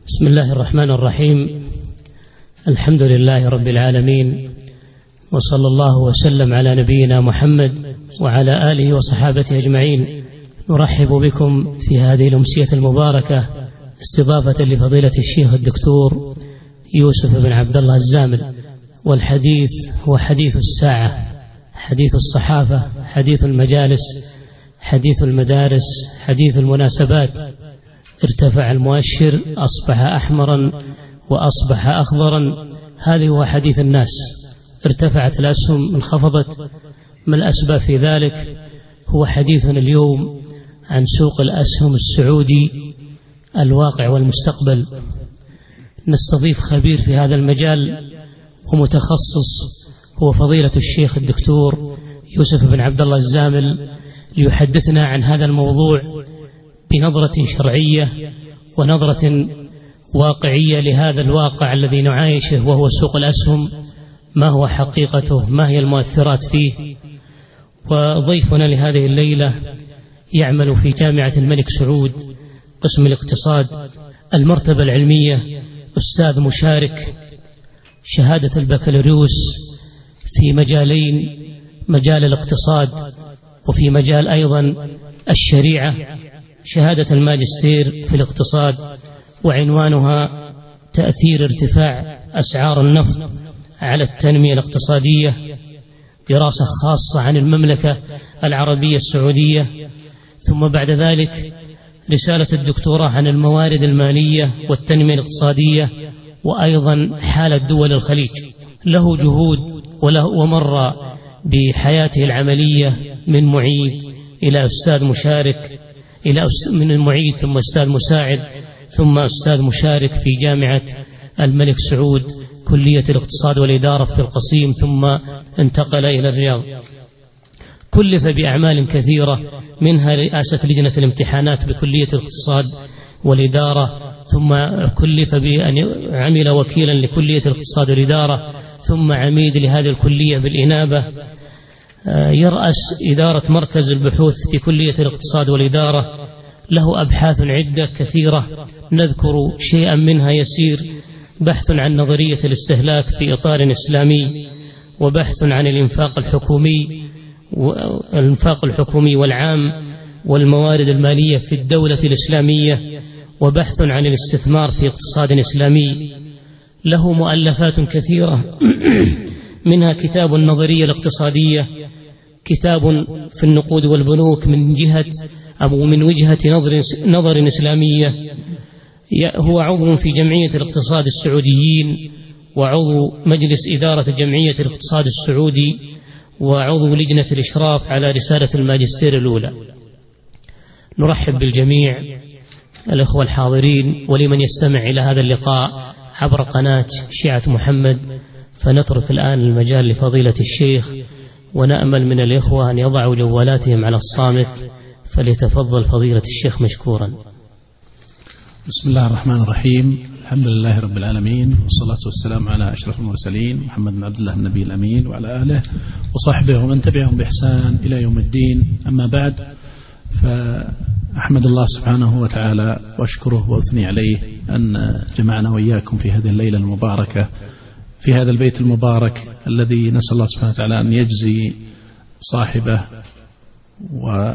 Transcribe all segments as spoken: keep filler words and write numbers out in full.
بسم الله الرحمن الرحيم. الحمد لله رب العالمين، وصلى الله وسلم على نبينا محمد وعلى آله وصحابته أجمعين. نرحب بكم في هذه الأمسية المباركة استضافة لفضيلة الشيخ الدكتور يوسف بن عبد الله الزامل، والحديث هو حديث الساعة، حديث الصحافة، حديث المجالس، حديث المدارس، حديث المناسبات. ارتفع المؤشر، أصبح أحمرا وأصبح أخضرا. هذا هو حديث الناس. ارتفعت الأسهم، انخفضت. ما الأسباب في ذلك؟ هو حديثنا اليوم عن سوق الأسهم السعودي، الواقع والمستقبل. نستضيف خبير في هذا المجال ومتخصص، هو فضيلة الشيخ الدكتور يوسف بن عبد الله الزامل، ليحدثنا عن هذا الموضوع بنظرة شرعية ونظرة واقعية لهذا الواقع الذي نعايشه، وهو سوق الأسهم. ما هو حقيقته؟ ما هي المؤثرات فيه؟ وضيفنا لهذه الليلة يعمل في جامعة الملك سعود قسم الاقتصاد، المرتبة العلمية، أستاذ مشارك، شهادة البكالوريوس في مجالين، مجال الاقتصاد وفي مجال أيضا الشريعة، شهادة الماجستير في الاقتصاد، وعنوانها تأثير ارتفاع أسعار النفط على التنمية الاقتصادية، دراسة خاصة عن المملكة العربية السعودية. ثم بعد ذلك رسالة الدكتوراه عن الموارد المالية والتنمية الاقتصادية، وأيضا حالة دول الخليج. له جهود وله ومر بحياته العملية من معيد إلى أستاذ مشارك، إلى من المعيد ثم أستاذ مساعد ثم أستاذ مشارك في جامعة الملك سعود كلية الاقتصاد والإدارة في القصيم، ثم انتقل إلى الرياض. كلف بأعمال كثيرة، منها رئاسة لجنة الامتحانات بكلية الاقتصاد والإدارة، ثم كلف بأن عمل وكيلا لكلية الاقتصاد والإدارة، ثم عميد لهذه الكلية بالإنابة. يرأس إدارة مركز البحوث في كلية الاقتصاد والإدارة. له أبحاث عدة كثيرة، نذكر شيئا منها يسير: بحث عن نظرية الاستهلاك في إطار إسلامي، وبحث عن الإنفاق الحكومي والإنفاق الحكومي والعام والموارد المالية في الدولة الإسلامية، وبحث عن الاستثمار في اقتصاد إسلامي. له مؤلفات كثيرة منها كتاب النظرية الاقتصادية، كتاب في النقود والبنوك من جهة أو من وجهة نظر, نظر إسلامية. هو عضو في جمعية الاقتصاد السعوديين، وعضو مجلس إدارة جمعية الاقتصاد السعودي، وعضو لجنة الإشراف على رسالة الماجستير الأولى. نرحب بالجميع الأخوة الحاضرين ولمن يستمع إلى هذا اللقاء عبر قناة شيعة محمد. فنترك الآن المجال لفضيلة الشيخ، ونأمل من الإخوة أن يضعوا جوالاتهم على الصامت. فليتفضل فضيلة الشيخ مشكورا. بسم الله الرحمن الرحيم. الحمد لله رب العالمين، والصلاة والسلام على أشرف المرسلين محمد بن عبد الله النبي الأمين، وعلى آله وصحبه ومن تبعهم بإحسان إلى يوم الدين. أما بعد، فأحمد الله سبحانه وتعالى وأشكره وأثني عليه أن جمعنا وإياكم في هذه الليلة المباركة في هذا البيت المبارك الذي نسأل الله سبحانه وتعالى أن يجزي صاحبه و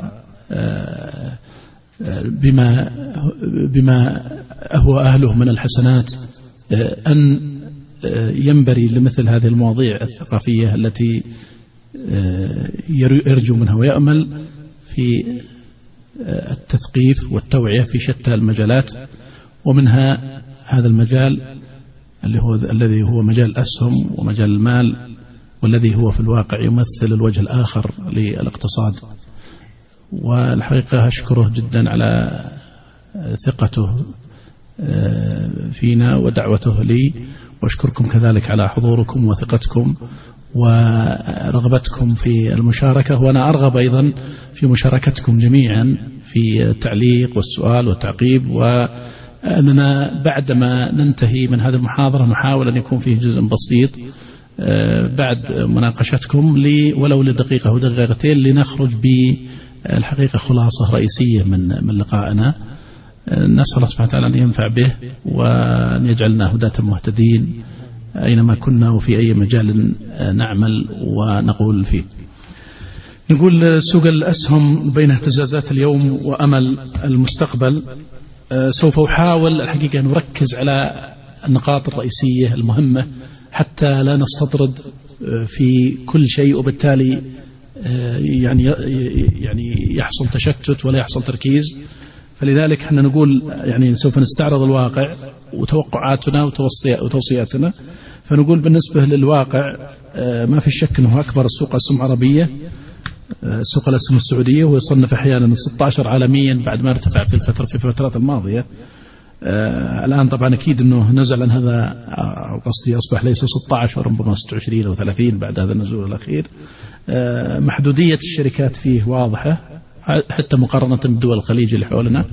بما بما هو أهله من الحسنات، أن ينبري لمثل هذه المواضيع الثقافية التي يرجو منها ويأمل في التثقيف والتوعية في شتى المجالات، ومنها هذا المجال اللي هو الذي هو مجال الأسهم ومجال المال، والذي هو في الواقع يمثل الوجه الآخر للاقتصاد. والحقيقة أشكره جدا على ثقته فينا ودعوته لي، وأشكركم كذلك على حضوركم وثقتكم ورغبتكم في المشاركة. وأنا أرغب أيضا في مشاركتكم جميعا في التعليق والسؤال والتعقيب، وأننا بعدما ننتهي من هذه المحاضرة نحاول أن يكون فيه جزء بسيط بعد مناقشتكم لي ولو لدقيقة أو دقيقتين، لنخرج بالحقيقة خلاصة رئيسية من من لقائنا. نسأل الله سبحانه وتعالى أن ينفع به وأن يجعلنا هداة مهتدين أينما كنا وفي أي مجال نعمل ونقول فيه. نقول سوق الأسهم بين اهتزازات اليوم وأمل المستقبل. سوف أحاول الحقيقة أن نركز على النقاط الرئيسية المهمة حتى لا نستطرد في كل شيء وبالتالي يعني يعني يحصل تشتت ولا يحصل تركيز. فلذلك احنا نقول يعني سوف نستعرض الواقع وتوقعاتنا وتوصياتنا. فنقول بالنسبة للواقع ما في شك أنه أكبر السوق الأسهم العربية سوق الأسهم السعودية، ويصنف أحيانا ستة عشر عالميا بعد ما ارتفع في الفترة في الفترات الماضية. الآن طبعا أكيد أنه نزل عن هذا، أو قصدي أصبح ليس ستة عشر وربما ستة وعشرين أو ثلاثين بعد هذا النزول الأخير. محدودية الشركات فيه واضحة حتى مقارنة بالدول الخليج اللي حولنا،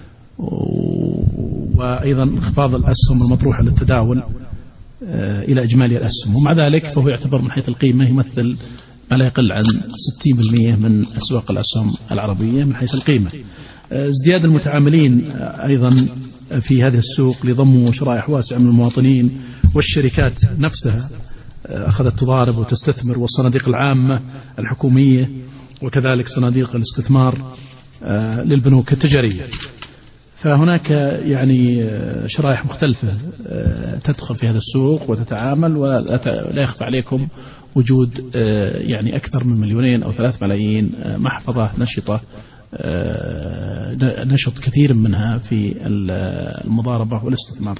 وأيضا انخفاض الأسهم المطروحة للتداول إلى إجمالي الأسهم، ومع ذلك فهو يعتبر من حيث القيمة يمثل ما لا يقل عن ستين بالمئة من أسواق الأسهم العربية من حيث القيمة. ازدياد المتعاملين أيضا في هذه السوق لضم شرائح واسعة من المواطنين والشركات نفسها أخذت تضارب وتستثمر، والصناديق العامة الحكومية وكذلك صناديق الاستثمار للبنوك التجارية. فهناك يعني شرائح مختلفة تدخل في هذا السوق وتتعامل، ولا يخفى عليكم وجود يعني أكثر من مليونين أو ثلاث ملايين محفظة نشطة، نشط كثير منها في المضاربة والاستثمار.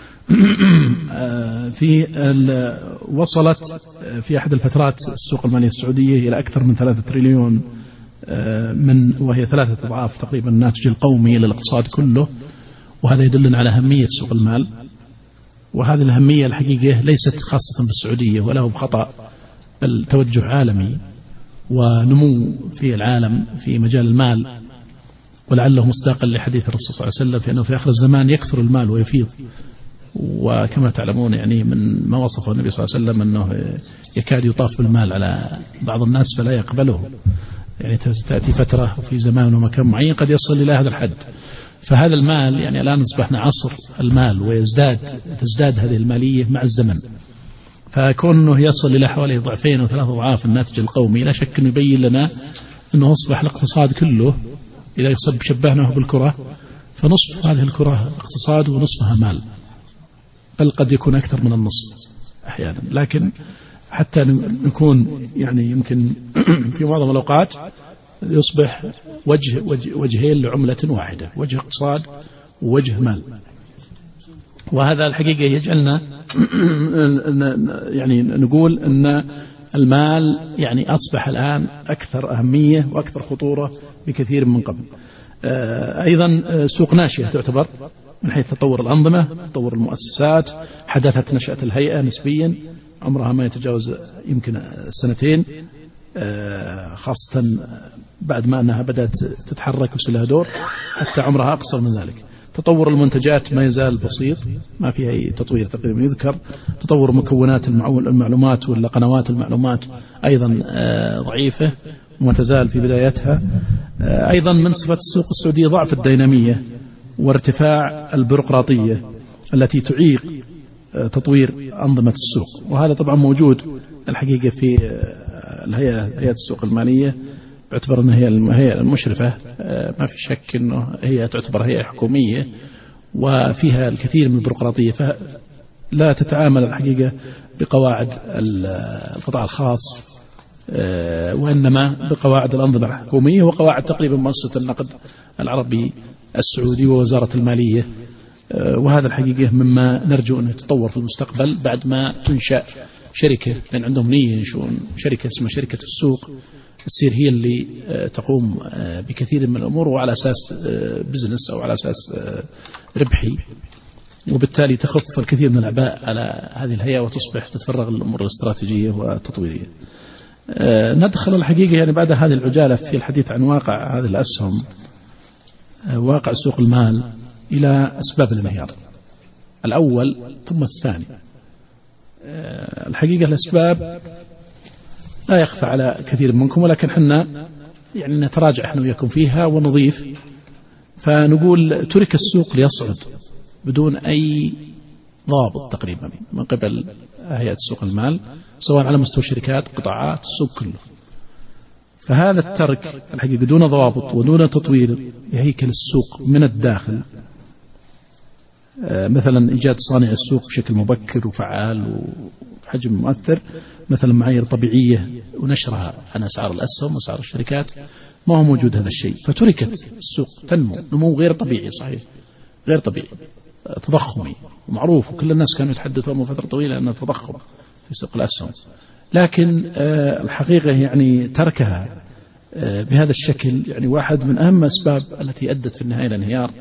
في وصلت في أحد الفترات السوق المالية السعودية إلى أكثر من ثلاثة تريليون، من وهي ثلاثة أضعاف تقريبا الناتج القومي للاقتصاد كله، وهذا يدلنا على أهمية سوق المال. وهذه الأهمية الحقيقة ليست خاصة بالسعودية ولا هو بخطأ، بل توجه عالمي ونمو في العالم في مجال المال، ولعله مصداقا لحديث الرسول صلى الله عليه وسلم في أنه في آخر الزمان يكثر المال ويفيض. وكما تعلمون يعني من ما وصفه النبي صلى الله عليه وسلم أنه يكاد يطاف بالمال على بعض الناس فلا يقبله، يعني تأتي فترة في زمان ومكان معين قد يصل إلى هذا الحد. فهذا المال يعني الآن أصبحنا عصر المال، ويزداد تزداد هذه المالية مع الزمن، فكونه يصل إلى حوالي ضعفين أو ثلاث أضعاف الناتج القومي لا شك أنه يبين لنا أنه أصبح الاقتصاد كله إذا يصب شبهناه بالكرة فنصف هذه الكرة اقتصاد ونصفها مال، بل قد يكون أكثر من النصف أحيانا. لكن حتى نكون يعني يمكن في معظم الأوقات يصبح وجه, وجه وجهين لعملة واحدة، وجه اقتصاد ووجه مال. وهذا الحقيقة يجعلنا يعني نقول أن المال يعني أصبح الآن أكثر أهمية وأكثر خطورة بكثير من قبل. أيضا سوق ناشئة تعتبر من حيث تطور الأنظمة، تطور المؤسسات. حدثت نشأة الهيئة نسبيا عمرها ما يتجاوز يمكن سنتين، خاصة بعد ما أنها بدأت تتحرك وصل لها دور، حتى عمرها أقصر من ذلك. تطور المنتجات ما يزال بسيط، ما فيها أي تطوير تقريبا يذكر. تطور مكونات المعلومات ولا قنوات المعلومات أيضا ضعيفة وما تزال في بدايتها. أيضا من صفات السوق السعودية ضعف الدينامية وارتفاع البيروقراطية التي تعيق تطوير أنظمة السوق، وهذا طبعا موجود الحقيقة في الهيئة هيئة السوق المالية، باعتبار أنها هي الهيئة المشرفة. ما في شك أنه هي تعتبر هيئة حكومية وفيها الكثير من البيروقراطية، فلا تتعامل الحقيقة بقواعد القطاع الخاص وإنما بقواعد الأنظمة الحكومية وقواعد تقريبا مؤسسة النقد العربي السعودي ووزارة المالية. وهذا الحقيقة مما نرجو أن يتطور في المستقبل بعد ما تنشأ شركة، لأن عندهم نية ينشؤون شركة اسمها شركة السوق تصير هي اللي تقوم بكثير من الأمور وعلى أساس بزنس أو على أساس ربحي، وبالتالي تخف الكثير من الأعباء على هذه الهيئة وتصبح تتفرغ للأمور الاستراتيجية والتطويرية. ندخل الحقيقة يعني بعد هذه العجالة في الحديث عن واقع هذه الأسهم، واقع سوق المال، إلى أسباب الانهيار الأول ثم الثاني. الحقيقة الأسباب لا يخفى على كثير منكم، ولكن حنا يعني نتراجع احنا وياكم فيها ونضيف فنقول ترك السوق ليصعد بدون أي ضابط تقريبا من قبل هيئة سوق المال، سواء على مستوى شركات قطاعات السوق كله. فهذا الترك الحقيقة دون ضوابط ودون تطوير يهيكل السوق من الداخل، مثلا إيجاد صانع السوق بشكل مبكر وفعال وحجم مؤثر، مثلا معايير طبيعية ونشرها عن أسعار الأسهم وأسعار الشركات، ما هو موجود هذا الشيء. فتركت السوق تنمو نمو غير طبيعي، صحيح غير طبيعي، تضخمي معروف، وكل الناس كانوا يتحدثون من فترة طويلة أن تضخم في سوق الأسهم، لكن الحقيقة يعني تركها بهذا الشكل يعني واحد من أهم أسباب التي أدت في النهاية الانهيار،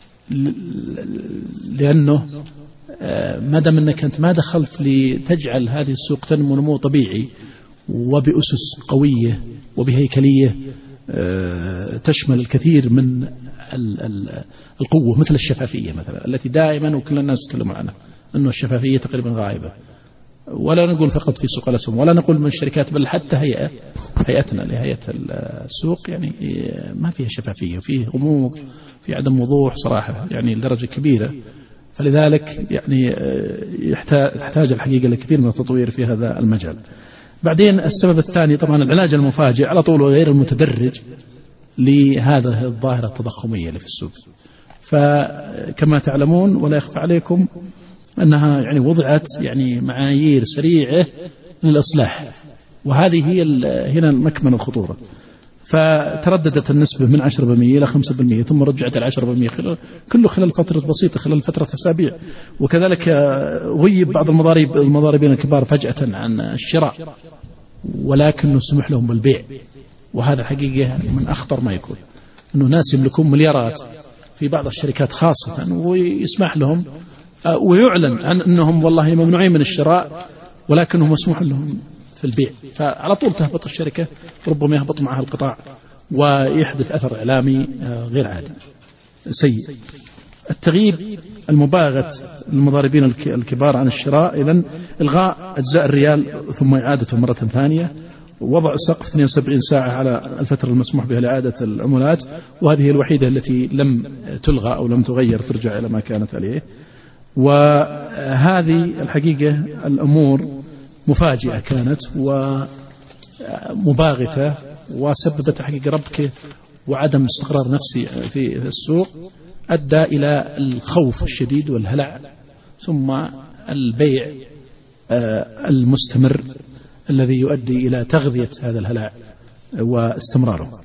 لأنه ما دام أنك أنت ما دخلت لتجعل هذه السوق تنمو نمو طبيعي وبأسس قوية وبهيكلية تشمل الكثير من القوة، مثل الشفافية مثلا التي دائما وكل الناس يتكلمون عنها، أنه الشفافية تقريبا غائبة. ولا نقول فقط في سوق الأسهم، ولا نقول من الشركات، بل حتى هيئة هيئتنا لهيئة السوق يعني ما فيها شفافية، فيه غموض، في عدم وضوح صراحة يعني لدرجة كبيرة. فلذلك يعني يحتاج الحقيقة لكثير من التطوير في هذا المجال. بعدين السبب الثاني طبعا العلاج المفاجئ على طول وغير المتدرج لهذا الظاهرة التضخمية اللي في السوق. فكما تعلمون ولا يخفى عليكم أنها يعني وضعت يعني معايير سريعة للإصلاح، وهذه هي هنا مكمن الخطورة. فترددت النسبة من عشرة بالمئة إلى خمسة بالمئة، ثم رجعت إلى عشرة بالمئة خلال كله خلال فترة بسيطة، خلال فترة أسابيع. وكذلك غيب بعض المضارب المضاربين الكبار فجأة عن الشراء، ولكنه سمح لهم بالبيع، وهذا حقيقة من أخطر ما يكون، أنه ناس يملكون مليارات في بعض الشركات خاصة ويسمح لهم ويعلن عن أنهم والله ممنوعين من الشراء، ولكنهم مسموح لهم في البيع. فعلى طول تهبط الشركة، ربما يهبط معها القطاع ويحدث أثر إعلامي غير عادي سيء. التغييب المباغت للمضاربين الكبار عن الشراء، إذن إلغاء أجزاء الريال ثم إعادته مرة ثانية، ووضع سقف اثنين وسبعين ساعة على الفترة المسموح بها لإعادة العملات، وهذه الوحيدة التي لم تلغى أو لم تغير، ترجع إلى ما كانت عليه. وهذه الحقيقة الأمور مفاجئة كانت ومباغتة، وسببت حقيقة ربكة وعدم استقرار نفسي في السوق، أدى إلى الخوف الشديد والهلع، ثم البيع المستمر الذي يؤدي إلى تغذية هذا الهلع واستمراره.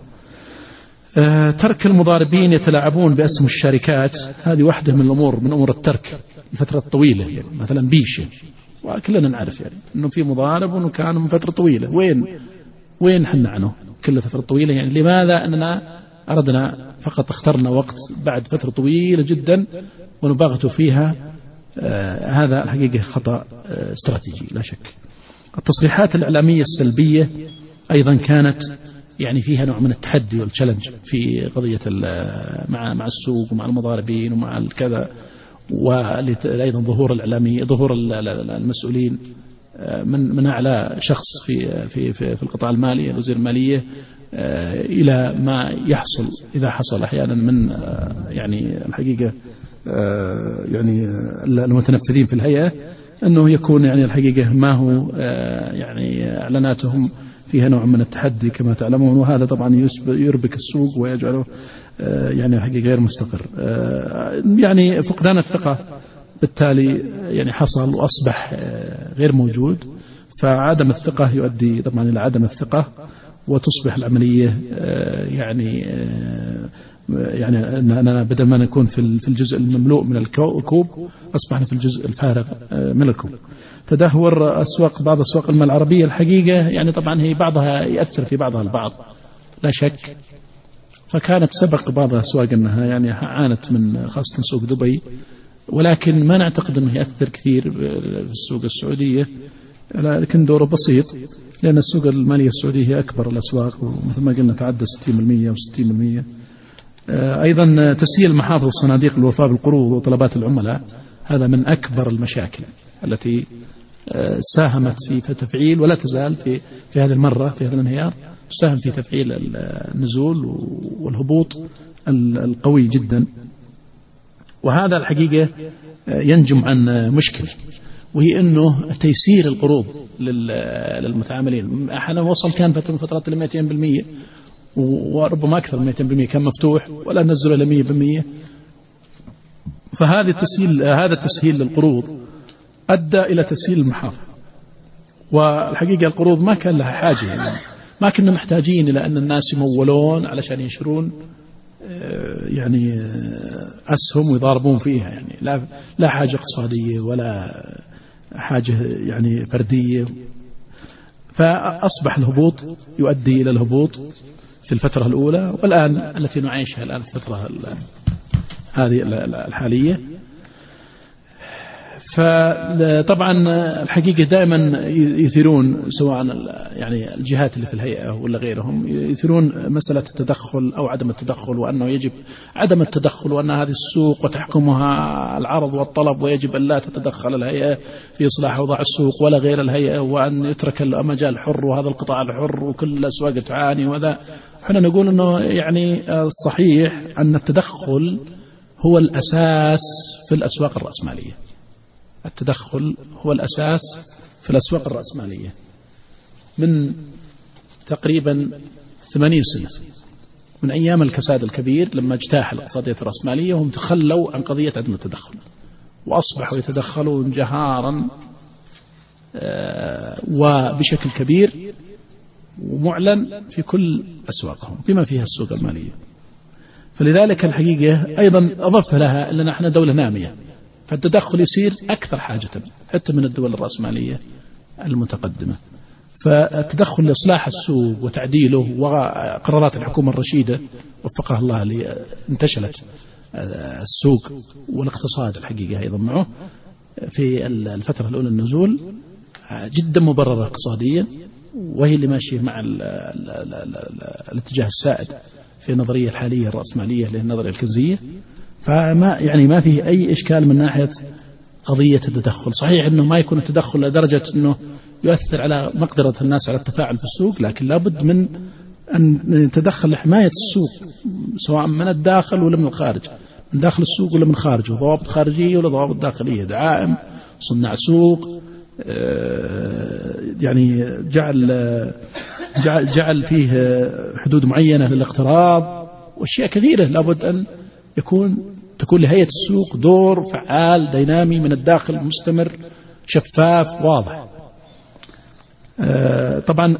ترك المضاربين يتلاعبون بأسهم الشركات، هذه واحدة من الأمور من أمور الترك لفترة طويلة، يعني مثلا بيشة، وكلنا نعرف يعني أنه في مضارب وأنه كان من فترة طويلة، وين وين حنا عنه كل فترة طويلة؟ يعني لماذا أننا أردنا فقط اخترنا وقت بعد فترة طويلة جدا ونباغته فيها؟ آه هذا الحقيقة خطأ آه استراتيجي لا شك. التصريحات الإعلامية السلبية أيضا كانت يعني فيها نوع من التحدي والتشالنج في قضية مع مع السوق ومع المضاربين ومع الكذا، وأيضا ظهور الإعلامي ظهور المسؤولين من من أعلى شخص في في في, في القطاع المالي الوزير المالية إلى ما يحصل إذا حصل أحيانا من يعني الحقيقة يعني المتنفذين في الهيئة، أنه يكون يعني الحقيقة ما هو يعني إعلاناتهم فيها نوع من التحدي كما تعلمون، وهذا طبعا يربك السوق ويجعله يعني حقيقة غير مستقر. يعني فقدان الثقة بالتالي يعني حصل وأصبح غير موجود، فعدم الثقة يؤدي طبعا إلى عدم الثقة، وتصبح العملية يعني يعني أننا بدل ما نكون في الجزء المملوء من الكوب أصبحنا في الجزء الفارغ من الكوب. تدهور أسواق بعض أسواق المال العربية الحقيقة يعني طبعا هي بعضها يأثر في بعضها البعض لا شك، فكانت سبق بعض الأسواق أنها يعني عانت من خاصة سوق دبي، ولكن ما نعتقد أنه يأثر كثير في السوق السعودية، لكن دوره بسيط، لأن السوق المالية السعودية هي أكبر الأسواق ومثل ما قلنا تعدى ستين بالمئة أو ستين بالمئة. أيضا تسييل محافظ الصناديق الوفاء بالقروض وطلبات العملاء، هذا من أكبر المشاكل التي ساهمت في تفعيل ولا تزال في في هذه المرة في هذا الانهيار تساهم في تفعيل النزول والهبوط القوي جدا. وهذا الحقيقة ينجم عن مشكلة، وهي أنه تيسير القروض للمتعاملين. أحيانا وصل كان فترة من فترات إلى مئتين بالمئة وربما أكثر من مئتين بالمئة كان مفتوح، ولا نزل إلى مئة بالمئة. فهذا التسهيل هذا التسهيل للقروض أدى إلى تسهيل المحافظة. والحقيقة القروض ما كان لها حاجة، يعني ما كنا محتاجين إلى أن الناس يمولون علشان ينشرون يعني أسهم ويضاربون فيها، يعني لا لا حاجة اقتصادية ولا حاجة يعني فردية. فأصبح الهبوط يؤدي إلى الهبوط في الفترة الأولى، والآن التي نعيشها الآن الفترة هذه الحالية. فطبعا الحقيقة دائما يثيرون سواء يعني الجهات اللي في الهيئة ولا غيرهم يثيرون مسألة التدخل أو عدم التدخل، وأنه يجب عدم التدخل، وأن هذه السوق وتحكمها العرض والطلب، ويجب أن لا تتدخل الهيئة في إصلاح أوضاع السوق ولا غير الهيئة، وأن يترك المجال الحر وهذا القطاع الحر وكل الأسواق تعاني. وذا احنا نقول أنه يعني الصحيح أن التدخل هو الأساس في الأسواق الرأسمالية. التدخل هو الأساس في الأسواق الرأسمالية من تقريبا ثمانين سنة، من أيام الكساد الكبير لما اجتاح الاقتصادية الرأسمالية وهم تخلوا عن قضية عدم التدخل، وأصبحوا يتدخلون جهارا وبشكل كبير ومعلن في كل أسواقهم بما فيها السوق المالية. فلذلك الحقيقة أيضا أضف لها أننا نحن دولة نامية، فالتدخل يصير أكثر حاجة حتى من الدول الرأسمالية المتقدمة. فالتدخل لإصلاح السوق وتعديله وقرارات الحكومة الرشيدة وفقها الله اللي انتشلت السوق والاقتصاد الحقيقة أيضا معه في الفترة الأولى النزول جدا مبررة اقتصاديا، وهي اللي ماشية مع ال ال ال ال ال الاتجاه السائد في النظرية الحالية الرأسمالية اللي هي النظرية الكنزية. فما يعني ما فيه أي إشكال من ناحية قضية التدخل. صحيح أنه ما يكون التدخل لدرجة أنه يؤثر على مقدرة الناس على التفاعل في السوق، لكن لابد من أن نتدخل لحماية السوق سواء من الداخل ولا من الخارج، من داخل السوق ولا من خارجه، ضوابط خارجية ولا ضوابط داخلية، دعائم، صناع سوق، يعني جعل جعل, جعل فيه حدود معينة للاقتراض وأشياء كثيرة. لابد أن يكون تكون لهيئة السوق دور فعال دينامي من الداخل مستمر شفاف واضح. طبعا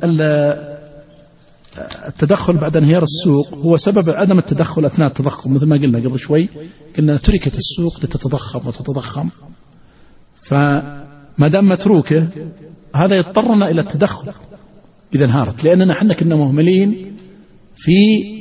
التدخل بعد انهيار السوق هو سبب عدم التدخل أثناء التضخم، مثل ما قلنا قبل شوي، قلنا تركت السوق لتتضخم وتتضخم، فما دام متروكة هذا يضطرنا إلى التدخل إذا انهارت، لأننا احنا كنا مهملين في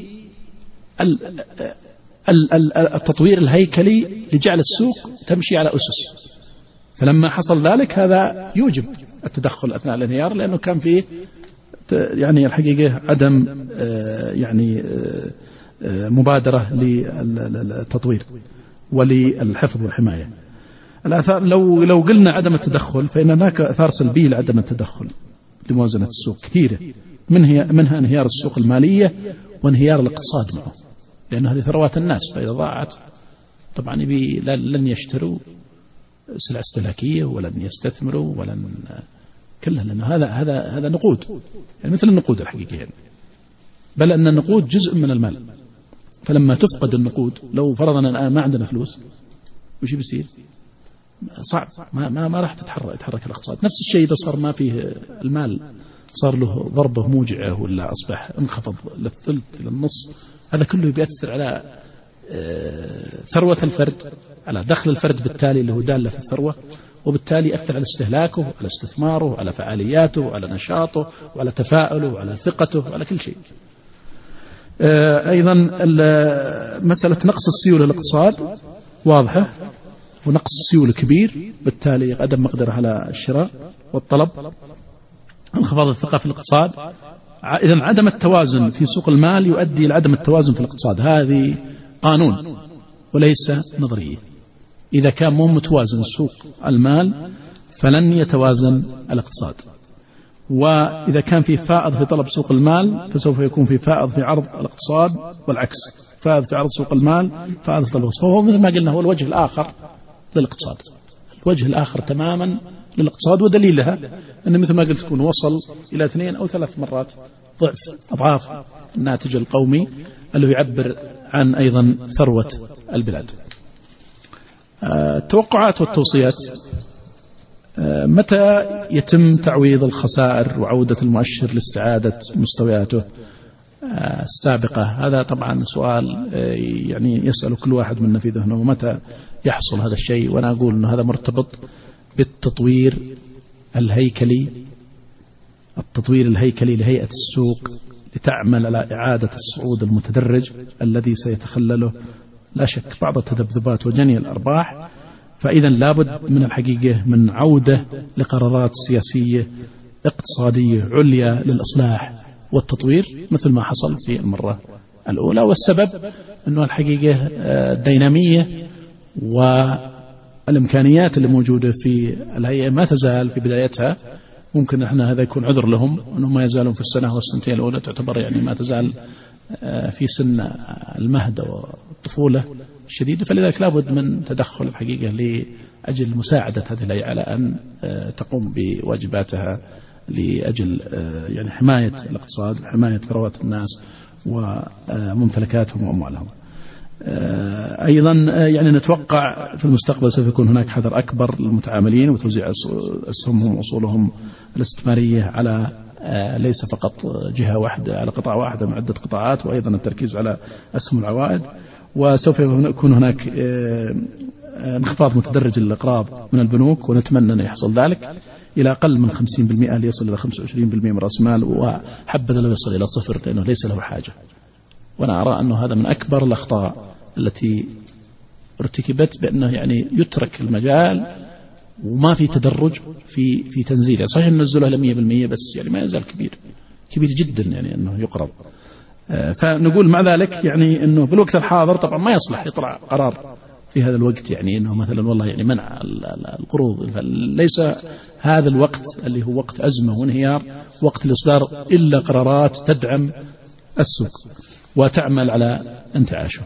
التطوير الهيكلي لجعل السوق تمشي على أسس. فلما حصل ذلك هذا يوجب التدخل أثناء الانهيار، لأنه كان فيه يعني الحقيقة عدم يعني مبادرة للتطوير وللحفظ والحماية. الآثار لو لو قلنا عدم التدخل فإن هناك آثار سلبية لعدم التدخل لموازنة السوق كثيرة، منها منها انهيار السوق المالية وانهيار الاقتصاد معه، لأن هذه ثروات الناس، فإذا ضاعت طبعا لن يشتروا سلع استهلاكية ولن يستثمروا ولن كلها، لأن هذا هذا هذا نقود، يعني مثل النقود الحقيقية يعني. بل أن النقود جزء من المال، فلما تفقد النقود لو فرضنا الآن ما عندنا فلوس وش بيصير؟ صعب، ما ما ما راح تتحرك يتحرك الاقتصاد. نفس الشيء إذا صار ما فيه المال، صار له ضربة موجعة ولا أصبح انخفض للثلث للنص، هذا كله بيأثر على ثروة الفرد، على دخل الفرد بالتالي اللي هو دالة في الثروة، وبالتالي يأثر على استهلاكه، على استثماره، على فعالياته، على نشاطه، وعلى تفاؤله، وعلى ثقته، وعلى كل شيء. أيضا مسألة نقص السيولة الاقتصاد واضحة، ونقص السيولة كبير، بالتالي عدم مقدرة على الشراء والطلب، انخفاض الثقة في الاقتصاد. إذن عدم التوازن في سوق المال يؤدي إلى عدم التوازن في الاقتصاد، هذه قانون وليس نظرية. إذا كان مو متوازن سوق المال فلن يتوازن الاقتصاد. وإذا كان في فائض في طلب سوق المال فسوف يكون في فائض في عرض الاقتصاد، والعكس، فائض في عرض سوق المال فائض في طلب الاقتصاد. فهو مثل ما قلنا هو الوجه الآخر للاقتصاد، الوجه الآخر تماما للاقتصاد. ودليلها أن مثل ما قلت تكون وصل إلى اثنين أو ثلاث مرات ضعف أضعاف الناتج القومي اللي يعبر عن أيضا ثروة البلاد. التوقعات والتوصيات، متى يتم تعويض الخسائر وعودة المؤشر لاستعادة مستوياته السابقة؟ هذا طبعا سؤال يعني يسأل كل واحد منا في ذهنه، متى يحصل هذا الشيء؟ وأنا أقول أن هذا مرتبط بالتطوير الهيكلي، التطوير الهيكلي لهيئة السوق لتعمل على إعادة الصعود المتدرج الذي سيتخلله لا شك بعض التذبذبات وجني الأرباح. فإذا لابد من الحقيقة من عودة لقرارات سياسية اقتصادية عليا للإصلاح والتطوير مثل ما حصل في المرة الأولى. والسبب أنه الحقيقة الدينامية والإمكانيات اللي موجودة في الهيئة ما تزال في بدايتها. ممكن احنا هذا يكون عذر لهم أنهم ما يزالون في السنة والسنتين الأولى، تعتبر يعني ما تزال في سن المهد والطفولة الشديدة. فلذلك لابد من تدخل الحقيقة لأجل مساعدة هذه الهيئة على أن تقوم بواجباتها لأجل يعني حماية الاقتصاد وحماية ثروات الناس وممتلكاتهم وأموالهم. أيضا يعني نتوقع في المستقبل سوف يكون هناك حذر أكبر للمتعاملين وتوزيع أسهمهم وأصولهم الاستثمارية على ليس فقط جهة واحدة، على قطاع واحدة من عدة قطاعات، وأيضا التركيز على أسهم العوائد. وسوف يكون هناك انخفاض متدرج للإقراض من البنوك، ونتمنى أن يحصل ذلك إلى أقل من خمسين بالمئة ليصل إلى خمسة وعشرين بالمئة من رأس مال، وحبذا لو يصل إلى صفر لأنه ليس له حاجة. وأنا أرى أنه هذا من أكبر الأخطاء التي ارتكبت، بأنه يعني يترك المجال وما في تدرج في في تنزيله. صحيح ننزله إلى مئة بالمئة بس يعني ما يزال كبير كبير جدا يعني أنه يقرض. فنقول مع ذلك يعني أنه بالوقت الحاضر طبعا ما يصلح يطلع قرار في هذا الوقت يعني أنه مثلا والله يعني منع القروض. ليس هذا الوقت اللي هو وقت أزمة وانهيار وقت الإصدار إلا قرارات تدعم السوق وتعمل على انتعاشه.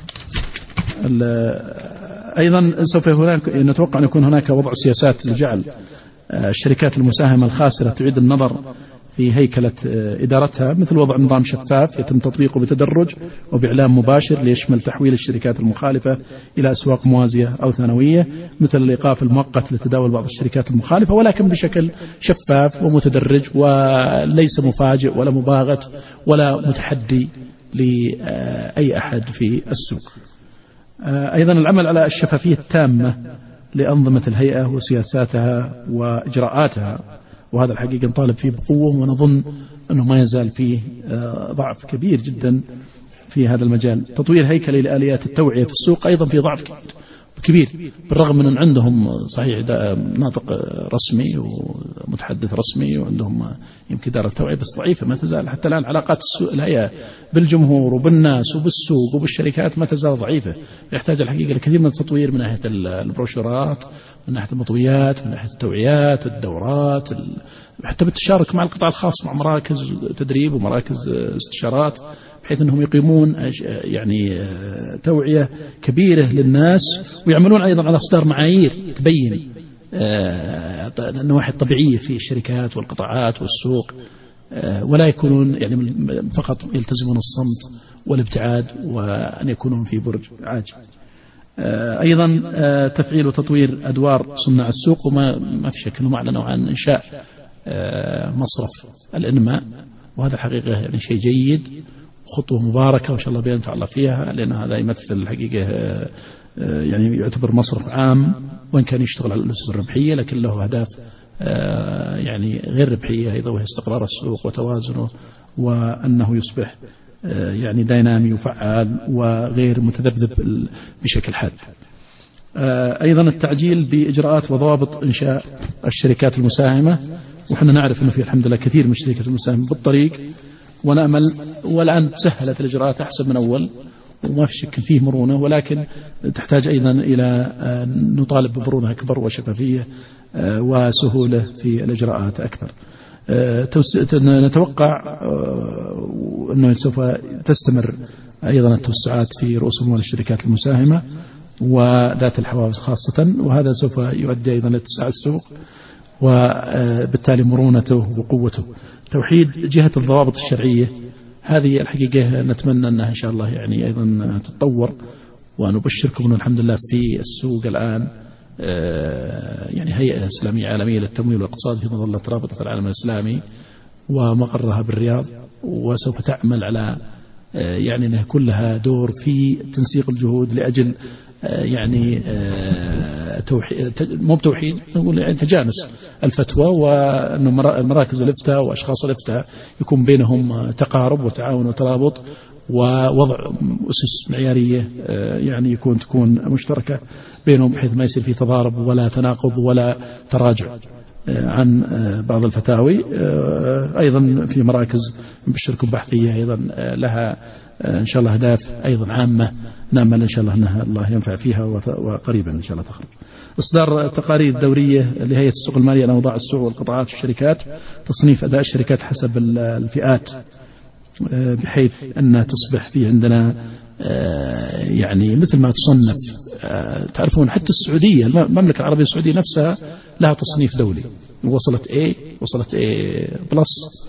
أيضا سوف هناك نتوقع أن يكون هناك وضع سياسات لجعل الشركات المساهمة الخاسرة تعيد النظر في هيكلة إدارتها، مثل وضع نظام شفاف يتم تطبيقه بتدرج وبإعلام مباشر ليشمل تحويل الشركات المخالفة إلى أسواق موازية أو ثانوية، مثل الإيقاف المؤقت لتداول بعض الشركات المخالفة، ولكن بشكل شفاف ومتدرج وليس مفاجئ ولا مباغت ولا متحدي لأي أحد في السوق. أيضا العمل على الشفافية التامة لأنظمة الهيئة وسياساتها وإجراءاتها، وهذا الحقيقة نطالب فيه بقوة، ونظن أنه ما يزال فيه ضعف كبير جدا في هذا المجال. تطوير هيكلي لآليات التوعية في السوق أيضا في ضعف كبير كبير بالرغم من أن عندهم صحيح ناطق رسمي ومتحدث رسمي وعندهم يمكن إدارة توعية، بس ضعيفة ما تزال. حتى الآن علاقات الهيئة بالجمهور وبالناس وبالسوق وبالشركات ما تزال ضعيفة. يحتاج الحقيقة لكثير من التطوير من ناحية البروشورات، من ناحية المطويات، من ناحية التوعيات، الدورات، حتى بالتشارك مع القطاع الخاص مع مراكز تدريب ومراكز استشارات، بحيث أنهم يقيمون يعني توعية كبيرة للناس، ويعملون أيضا على إصدار معايير تبين النواحي الطبيعية في الشركات والقطاعات والسوق، ولا يكونون يعني فقط يلتزمون الصمت والابتعاد وأن يكونون في برج عاجي. أيضا تفعيل وتطوير أدوار صناع السوق، وما ما في شك أنهم أعلنوا عن إنشاء مصرف الإنماء، وهذا حقيقة يعني شيء جيد، خطوة مباركة وإن شاء الله بينفع الله فيها، لأن هذا يمثل الحقيقة يعني يعتبر مصرف عام، وإن كان يشتغل على الأسس الربحية لكن له أهداف يعني غير ربحية أيضا، وهي استقرار السوق وتوازنه، وأنه يصبح يعني دينامي وفعال وغير متذبذب بشكل حاد. أيضا التعجيل بإجراءات وضوابط إنشاء الشركات المساهمة، وحنا نعرف أنه في الحمد لله كثير من الشركات المساهمة بالطريق، ونأمل والآن تسهلت الإجراءات أحسن من أول وما في شك فيه مرونة، ولكن تحتاج أيضا إلى نطالب بمرونة أكبر وشفافية وسهولة في الإجراءات أكثر. نتوقع أنه سوف تستمر أيضا التوسعات في رؤوس أموال الشركات المساهمة وذات الحوافز خاصة، وهذا سوف يؤدي أيضا لاتساع السوق وبالتالي مرونته وقوته. توحيد جهة الضوابط الشرعية هذه الحقيقة نتمنى أنها إن شاء الله يعني أيضا تتطور، ونبشركم أنه الحمد لله في السوق الآن يعني هيئة إسلامية عالمية للتمويل والاقتصاد في مظلة رابطة العالم الإسلامي ومقرها بالرياض، وسوف تعمل على يعني أنها كلها دور في تنسيق الجهود لأجل يعني توحيد مو بتوحيد نقول يعني تجانس الفتوى، وأن مراكز الإفتاء وأشخاص الإفتاء يكون بينهم تقارب وتعاون وترابط، ووضع أسس معيارية يعني يكون تكون مشتركة بينهم بحيث ما يصير في تضارب ولا تناقض ولا تراجع عن بعض الفتاوي. أيضا في مراكز بشركة بحثية أيضا لها إن شاء الله أهداف أيضا عامة نأمل إن شاء الله أنها الله ينفع فيها وقريبا إن شاء الله تخرج. إصدار تقارير دورية لهيئة السوق المالية عن أوضاع السوق والقطاعات والشركات، تصنيف أداء الشركات حسب الفئات بحيث أن تصبح في عندنا يعني مثل ما تصنف. تعرفون حتى السعودية المملكة العربية السعودية نفسها لها تصنيف دولي، وصلت A وصلت A بلس.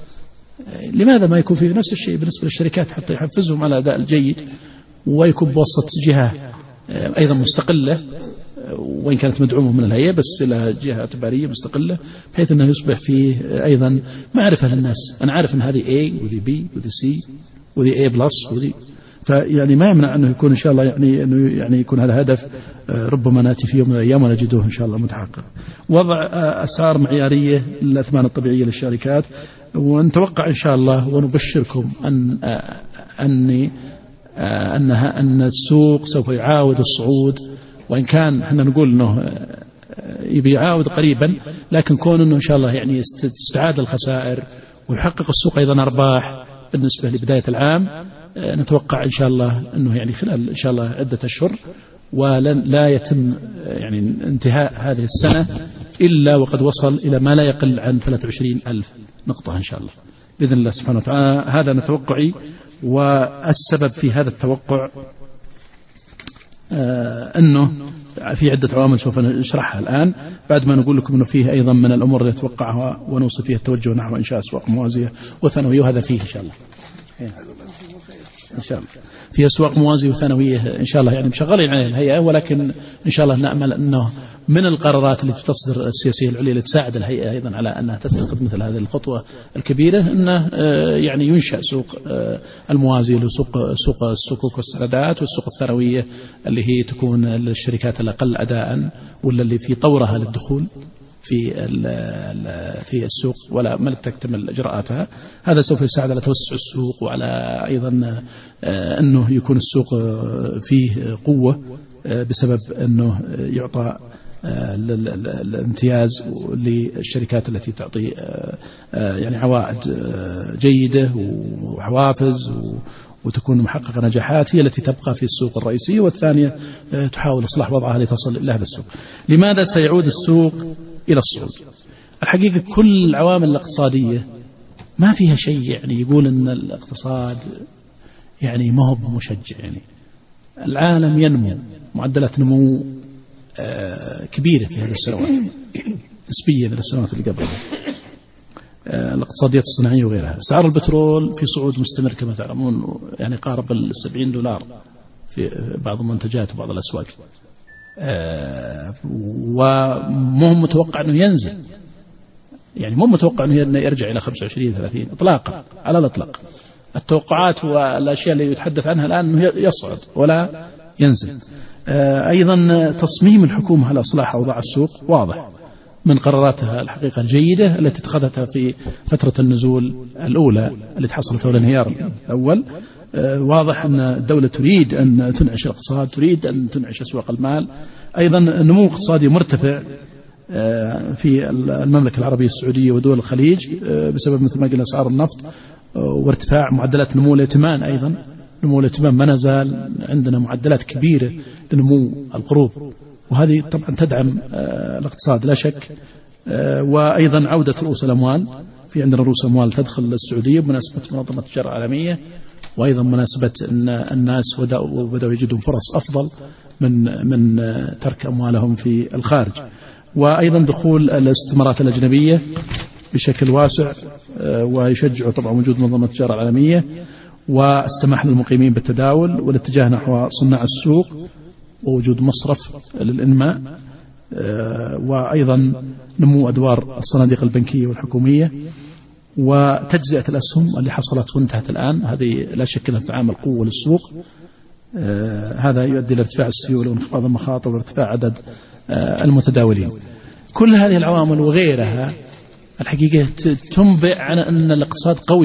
لماذا ما يكون فيه نفس الشيء بالنسبة للشركات حتى يحفزهم على الأداء الجيد، ويكون بوسط جهة أيضا مستقلة وإن كانت مدعومة من الهيئة بس إلى جهة اعتبارية مستقلة بحيث أنه يصبح فيه أيضا معرفة للناس. أنا عارف أن هذه A وذي B وذي C وذي A بلس وذي، فيعني ما يمنع أنه يكون إن شاء الله يعني أنه يعني يكون هذا هدف ربما نأتي في يوم من الأيام ونجدوه إن شاء الله متحقق. وضع أسعار معيارية للأثمان الطبيعية للشركات، ونتوقع إن شاء الله ونبشركم أن أني أنها أن السوق سوف يعاود الصعود، وإن كان احنا نقول أنه يبي يعاود قريبا، لكن كون أنه إن شاء الله يعني يستعاد الخسائر ويحقق السوق أيضا أرباح بالنسبة لبداية العام، نتوقع إن شاء الله أنه يعني خلال إن شاء الله عدة أشهر ولن لا يتم يعني انتهاء هذه السنة إلا وقد وصل إلى ما لا يقل عن ثلاثة وعشرين ألف نقطة إن شاء الله بإذن الله سبحانه وتعالى. هذا نتوقعي، والسبب في هذا التوقع آه أنه في عدة عوامل سوف نشرحها الآن بعد ما نقول لكم أنه فيه أيضا من الأمور التي نتوقعها ونوصل فيها التوجه نحو إنشاء أسواق موازية وثانوية، وهذا فيه إن شاء الله إن شاء الله في أسواق موازية وثانوية إن شاء الله يعني مشغلين عليه الهيئة، ولكن إن شاء الله نأمل أنه من القرارات التي تصدر السياسية العليا لتساعد الهيئة أيضا على أنها تتخذ مثل هذه الخطوة الكبيرة، أنه يعني ينشأ سوق الموازي لسوق سوق السكوك والسندات والسوق الثانوية اللي هي تكون للشركات الأقل أداء ولا اللي في طورها للدخول في في السوق ولا ما تكتمل إجراءاتها. هذا سوف يساعد على توسع السوق وعلى أيضا أنه يكون السوق فيه قوة بسبب أنه يعطى الامتياز للشركات التي تعطي يعني عوائد جيدة وحوافز وتكون محققة نجاحات، هي التي تبقى في السوق الرئيسي، والثانية تحاول إصلاح وضعها لتصل إلى هذا السوق. لماذا سيعود السوق إلى الصعود؟ الحقيقة كل العوامل الاقتصادية ما فيها شيء يعني يقول أن الاقتصاد يعني ما هو مشجع. يعني العالم ينمو معدلات نمو كبيرة في هذه السنوات نسبيا للسنوات اللي قبلها، الاقتصاديات الصناعية وغيرها. سعر البترول في صعود مستمر كما تعلمون، يعني قارب السبعين دولار في بعض المنتجات وبعض الأسواق، ومو متوقع أنه ينزل، يعني مو متوقع أنه يرجع إلى خمسة وعشرين ثلاثين إطلاقا على الإطلاق. التوقعات والأشياء اللي يتحدث عنها الآن أنه يصعد ولا ينزل. أيضا تصميم الحكومة على إصلاح أوضاع السوق واضح من قراراتها الحقيقة الجيدة التي اتخذتها في فترة النزول الأولى التي حصلت أول انهيار الأول. واضح أن الدولة تريد أن تنعش الاقتصاد، تريد أن تنعش أسواق المال. أيضا نمو اقتصادي مرتفع في المملكة العربية السعودية ودول الخليج بسبب مثل ما قلنا أسعار النفط وارتفاع معدلات نمو الائتمان. أيضا نمو الائتمان ما نزال عندنا معدلات كبيرة لنمو القروض، وهذه طبعا تدعم الاقتصاد لا شك. وأيضا عودة رؤوس الأموال في عندنا رؤوس أموال تدخل للسعودية بمناسبة منظمة التجارة العالمية، وأيضا مناسبة أن الناس بدأوا يجدون فرص أفضل من من ترك أموالهم في الخارج، وأيضا دخول الاستثمارات الأجنبية بشكل واسع، ويشجع طبعا وجود منظمة التجارة العالمية والسماح للمقيمين بالتداول والاتجاه نحو صناع السوق ووجود مصرف للإنماء، وأيضا نمو أدوار الصناديق البنكية والحكومية وتجزئة الأسهم اللي حصلت وانتهت الآن. هذه لا شك أنها تعامل قوة للسوق، هذا يؤدي لارتفاع السيولة وانخفاض المخاطر وارتفاع عدد المتداولين. كل هذه العوامل وغيرها الحقيقة تنبئ عن أن الاقتصاد قوي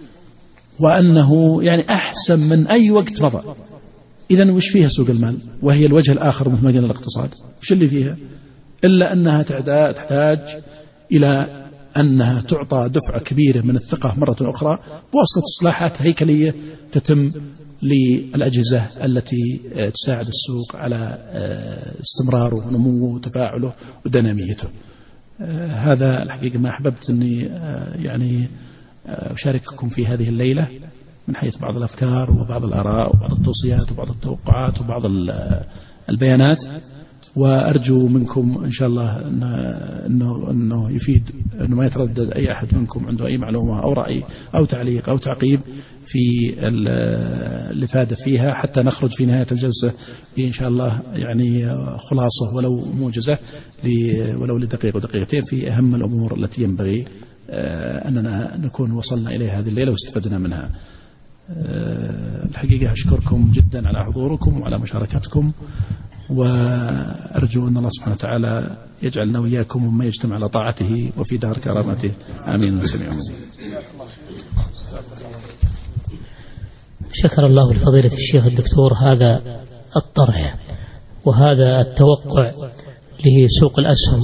وأنه يعني أحسن من أي وقت مضى. إذن وش فيها سوق المال وهي الوجه الآخر مثل ما قلنا الاقتصاد؟ وش اللي فيها إلا أنها تحتاج إلى أنها تعطى دفعة كبيرة من الثقة مرة أخرى بواسطة إصلاحات هيكلية تتم للأجهزة التي تساعد السوق على استمراره ونموه وتفاعله وديناميته. هذا الحقيقة ما أحببت أني يعني أشارككم في هذه الليلة من حيث بعض الأفكار وبعض الآراء وبعض التوصيات وبعض التوقعات وبعض البيانات، وأرجو منكم إن شاء الله أنه, إنه يفيد، أنه ما يتردد أي أحد منكم عنده أي معلومة أو رأي أو تعليق أو تعقيب في الإفادة فيها، حتى نخرج في نهاية الجلسة إن شاء الله يعني خلاصة ولو موجزة ولو لدقيقة ودقيقتين في أهم الأمور التي ينبغي أننا نكون وصلنا إليها هذه الليلة واستفدنا منها. الحقيقة أشكركم جدا على حضوركم وعلى مشاركتكم، وأرجو أن الله سبحانه وتعالى يجعلنا وإياكم مما يجتمع على طاعته وفي دار كرامته. آمين وسلم. شكر الله لفضيلة الشيخ الدكتور هذا الطرح وهذا التوقع لسوق الأسهم،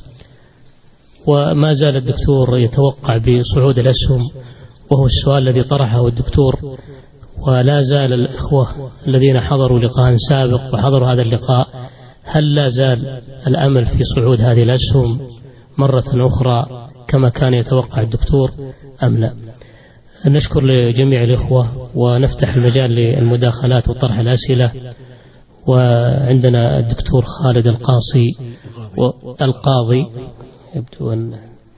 وما زال الدكتور يتوقع بصعود الأسهم، وهو السؤال الذي طرحه الدكتور، ولا زال الإخوة الذين حضروا لقاء سابق وحضروا هذا اللقاء هل لا زال الأمل في صعود هذه الأسهم مرة أخرى كما كان يتوقع الدكتور أم لا؟ نشكر لجميع الإخوة ونفتح المجال للمداخلات وطرح الأسئلة. وعندنا الدكتور خالد القاصي القاضي يبدو أن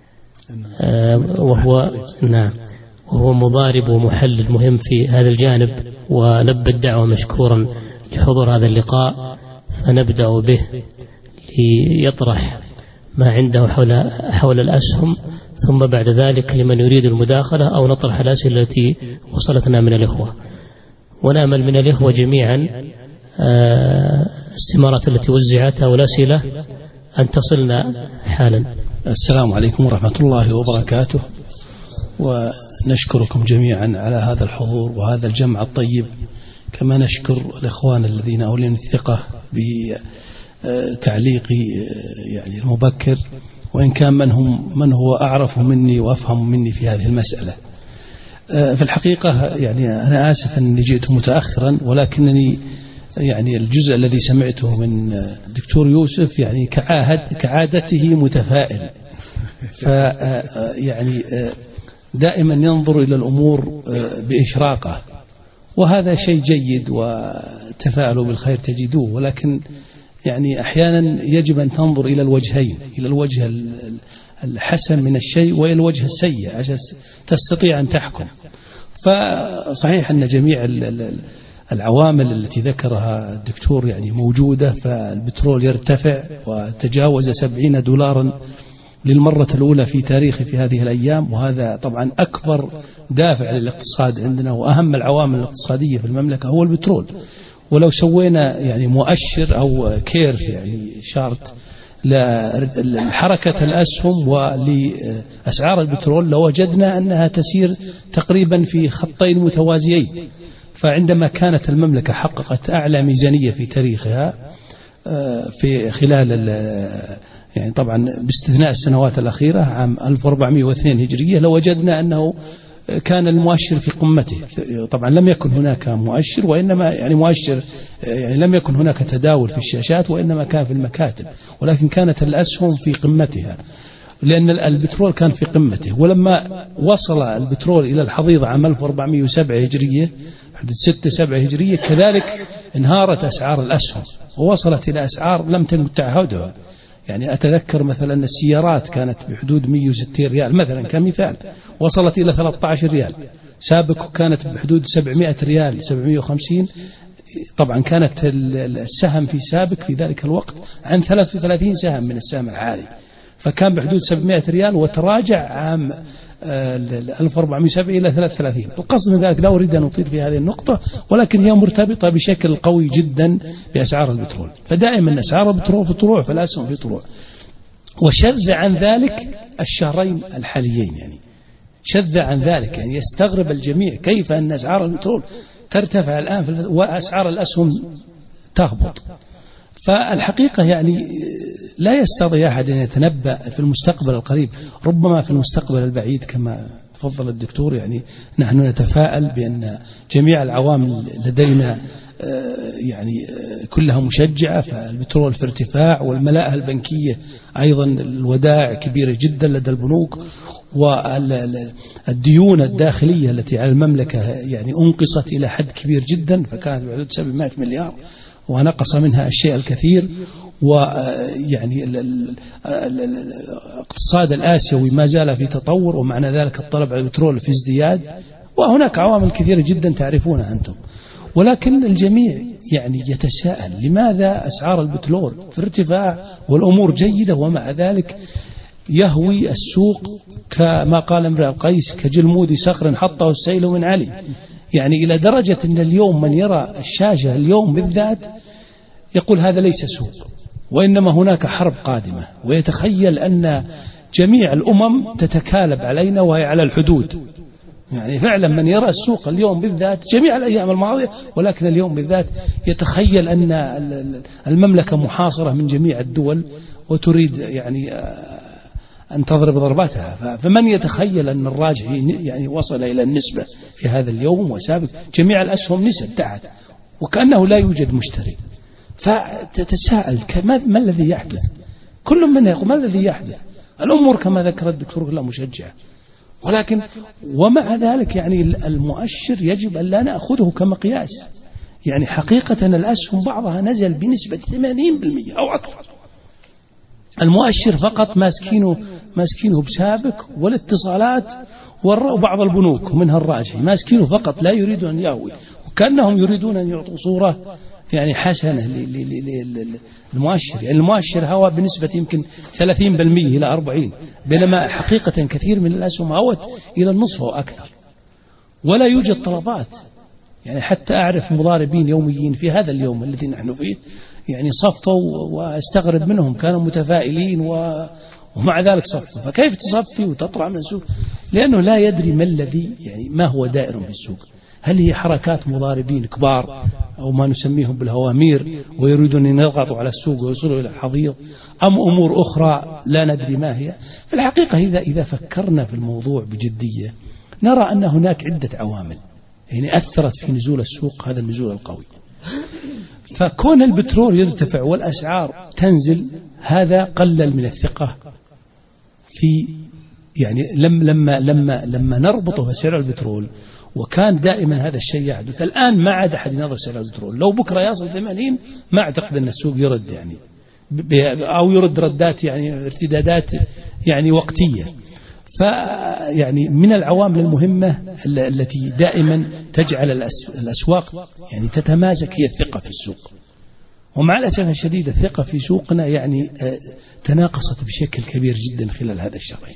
وهو نعم وهو مضارب ومحلل مهم في هذا الجانب، ولبى الدعوة مشكورا لحضور هذا اللقاء، فنبدأ به ليطرح ما عنده حول حول الأسهم، ثم بعد ذلك لمن يريد المداخلة أو نطرح الأسئلة التي وصلتنا من الإخوة. ونأمل من الإخوة جميعا الاستمارات التي وزعتها والأسئلة أن تصلنا حالا. السلام عليكم ورحمة الله وبركاته، ونشكركم جميعا على هذا الحضور وهذا الجمع الطيب، كما نشكر الإخوان الذين أولين الثقة بتعليقي يعني المبكر، وإن كان من, هم من هو أعرف مني وأفهم مني في هذه المسألة. في الحقيقة يعني أنا آسف أني جئت متأخرا، ولكنني يعني الجزء الذي سمعته من الدكتور يوسف يعني كعاهد كعادته متفائل، فيعني دائما ينظر إلى الأمور بإشراقة، وهذا شيء جيد، وتفاءلوا بالخير تجدوه، ولكن يعني أحيانا يجب أن تنظر إلى الوجهين، إلى الوجه الحسن من الشيء وإلى الوجه السيء عشان تستطيع أن تحكم. فصحيح أن جميع العوامل التي ذكرها الدكتور يعني موجودة، فالبترول يرتفع وتجاوز سبعين دولارا للمرة الأولى في تاريخه في هذه الأيام، وهذا طبعا أكبر دافع للاقتصاد عندنا، وأهم العوامل الاقتصادية في المملكة هو البترول. ولو سوينا يعني مؤشر أو كيرف يعني شارت لحركة الأسهم ولأسعار البترول لوجدنا أنها تسير تقريبا في خطين متوازيين. فعندما كانت المملكة حققت أعلى ميزانية في تاريخها في خلال يعني طبعا باستثناء السنوات الأخيرة عام ألف وأربعمائة واثنين هجرية، لوجدنا أنه كان المؤشر في قمته. طبعا لم يكن هناك مؤشر، وإنما يعني مؤشر يعني لم يكن هناك تداول في الشاشات، وإنما كان في المكاتب، ولكن كانت الأسهم في قمتها. لأن البترول كان في قمته، ولما وصل البترول إلى الحضيضة عام ألف وأربعمائة وسبعة هجرية حدود ستة سبعة هجرية كذلك انهارت أسعار الأسهم ووصلت إلى أسعار لم تكن تعهدها. يعني أتذكر مثلا السيارات كانت بحدود مئة وستين ريال مثلا كمثال، وصلت إلى ثلاثة عشر ريال. سابق كانت بحدود سبعمائة ريال سبعمائة وخمسين. طبعا كانت السهم في سابق في ذلك الوقت عن ثلاثة وثلاثين سهم من السهم العالي، فكان بحدود سبعمائة ريال وتراجع عام ألف وأربعمائة وسبعة إلى ثلاثة وثلاثين. القصد من ذلك لا أريد أن أطيل في هذه النقطة، ولكن هي مرتبطة بشكل قوي جدا بأسعار البترول. فدائما أسعار البترول في طلوع فالأسهم في طلوع. وشذ عن ذلك الشهرين الحاليين، يعني شذ عن ذلك، يعني يستغرب الجميع كيف أن أسعار البترول ترتفع الآن وأسعار الأسهم تهبط. فالحقيقة يعني لا يستطيع أحد أن يتنبأ في المستقبل القريب، ربما في المستقبل البعيد كما تفضل الدكتور. يعني نحن نتفائل بأن جميع العوامل لدينا يعني كلها مشجعة، فالبترول في ارتفاع، والملاءة البنكية أيضا الودائع كبيرة جدا لدى البنوك، والديون الداخلية التي على المملكة يعني انقصت إلى حد كبير جدا، فكانت بحدود سبعمائة مليار ونقص منها الشيء الكثير. ويعني الاقتصاد الآسيوي ما زال في تطور، ومعنى ذلك الطلب على البترول في ازدياد، وهناك عوامل كثيرة جدا تعرفونها أنتم. ولكن الجميع يعني يتساءل لماذا أسعار البترول في ارتفاع والأمور جيدة، ومع ذلك يهوي السوق كما قال امرئ القيس كجلمود صخر حطه السيل من علي. يعني إلى درجة أن اليوم من يرى الشاشة اليوم بالذات يقول هذا ليس سوق، وإنما هناك حرب قادمة، ويتخيل أن جميع الأمم تتكالب علينا وهي على الحدود. يعني فعلا من يرى السوق اليوم بالذات جميع الأيام الماضية، ولكن اليوم بالذات يتخيل أن المملكة محاصرة من جميع الدول وتريد يعني أن تضرب ضرباتها. فمن يتخيل أن الراجح يعني وصل إلى النسبة في هذا اليوم وسابق جميع الأسهم نسب تحت وكأنه لا يوجد مشتري. فتتساءل ما الذي يحدث؟ كل منا يقول ما الذي يحدث؟ الأمور كما ذكر الدكتور كلها مشجعة، ولكن ومع ذلك يعني المؤشر يجب أن لا نأخذه كمقياس. يعني حقيقة الأسهم بعضها نزل بنسبة ثمانين بالمئة أو أكثر. المؤشر فقط ماسكينه ماسكينه بسابق، والاتصالات وبعض البنوك ومنها الراجحي ماسكينه فقط، لا يريد أن يهوي، وكأنهم يريدون أن يعطوا صورة يعني حسنة للمؤشر. يعني المؤشر هوى بنسبة يمكن ثلاثين بالمئة إلى أربعين، بينما حقيقة كثير من الأسهم هوت إلى النصف أو أكثر، ولا يوجد طلبات. يعني حتى أعرف مضاربين يوميين في هذا اليوم الذي نحن فيه يعني صفوا، واستغرب منهم كانوا متفائلين ومع ذلك صفوا. فكيف تصفي وتطلع من السوق؟ لأنه لا يدري ما الذي يعني ما هو دائر في السوق. هل هي حركات مضاربين كبار أو ما نسميهم بالهوامير ويريدون أن يضغطوا على السوق ويوصلوا إلى الحضيض، أم أمور أخرى لا ندري ما هي؟ في الحقيقة إذا إذا فكرنا في الموضوع بجدية نرى أن هناك عدة عوامل يعني أثرت في نزول السوق هذا النزول القوي. فكون البترول يرتفع والأسعار تنزل هذا قلل من الثقة في يعني لم لما لما لما نربطه بسعر البترول، وكان دائما هذا الشيء يحدث. الآن ما عاد أحد ينظر سعر البترول، لو بكرة يصل ثمانين ما أعتقد أن السوق يرد يعني أو يرد ردات يعني ارتدادات يعني وقتية. فيعني من العوامل المهمة التي دائما تجعل الأسواق يعني تتماسك هي الثقة في السوق. ومع الأسف الشديد الثقة في سوقنا يعني تناقصت بشكل كبير جدا خلال هذا الشهرين.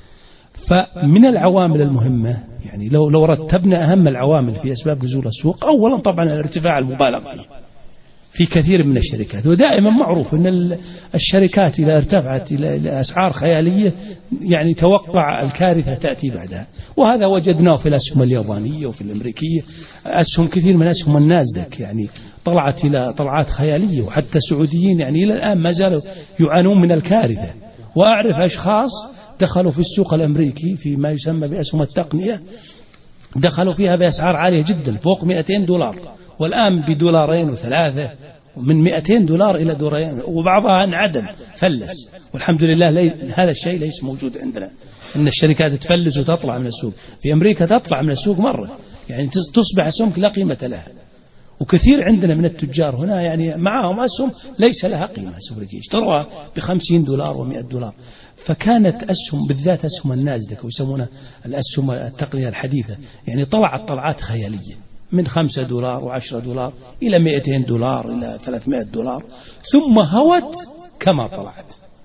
فمن العوامل المهمة يعني لو لو رتبنا أهم العوامل في أسباب نزول السوق، أولا طبعا الارتفاع المبالغ فيه في كثير من الشركات. ودائما معروف أن الشركات إذا ارتفعت إلى أسعار خيالية يعني توقع الكارثة تأتي بعدها، وهذا وجدناه في الأسهم اليابانية وفي الأمريكية. أسهم كثير من أسهم النازدك يعني طلعت إلى طلعات خيالية، وحتى السعوديين يعني إلى الآن ما زالوا يعانون من الكارثة. وأعرف أشخاص دخلوا في السوق الأمريكي في ما يسمى بأسهم التقنية، دخلوا فيها بأسعار عالية جدا فوق مئتين دولار، والآن بدولارين وثلاثة، ومن مئتين دولار إلى دولارين، وبعضها انعدم فلس، والحمد لله لي هذا الشيء ليس موجود عندنا، أن الشركات تفلس وتطلع من السوق. في أمريكا تطلع من السوق مرة، يعني تصبح أسهم لا قيمة لها. وكثير عندنا من التجار هنا يعني معهم أسهم ليس لها قيمة، اشتروها بخمسين دولار ومئة دولار. فكانت أسهم بالذات أسهم النازدك ويسمونها الأسهم التقنية الحديثة، يعني طلعت طلعات خيالية من خمسة دولار وعشرة دولار إلى مئتين دولار إلى ثلاثمائة دولار، ثم هوت كما طلعت.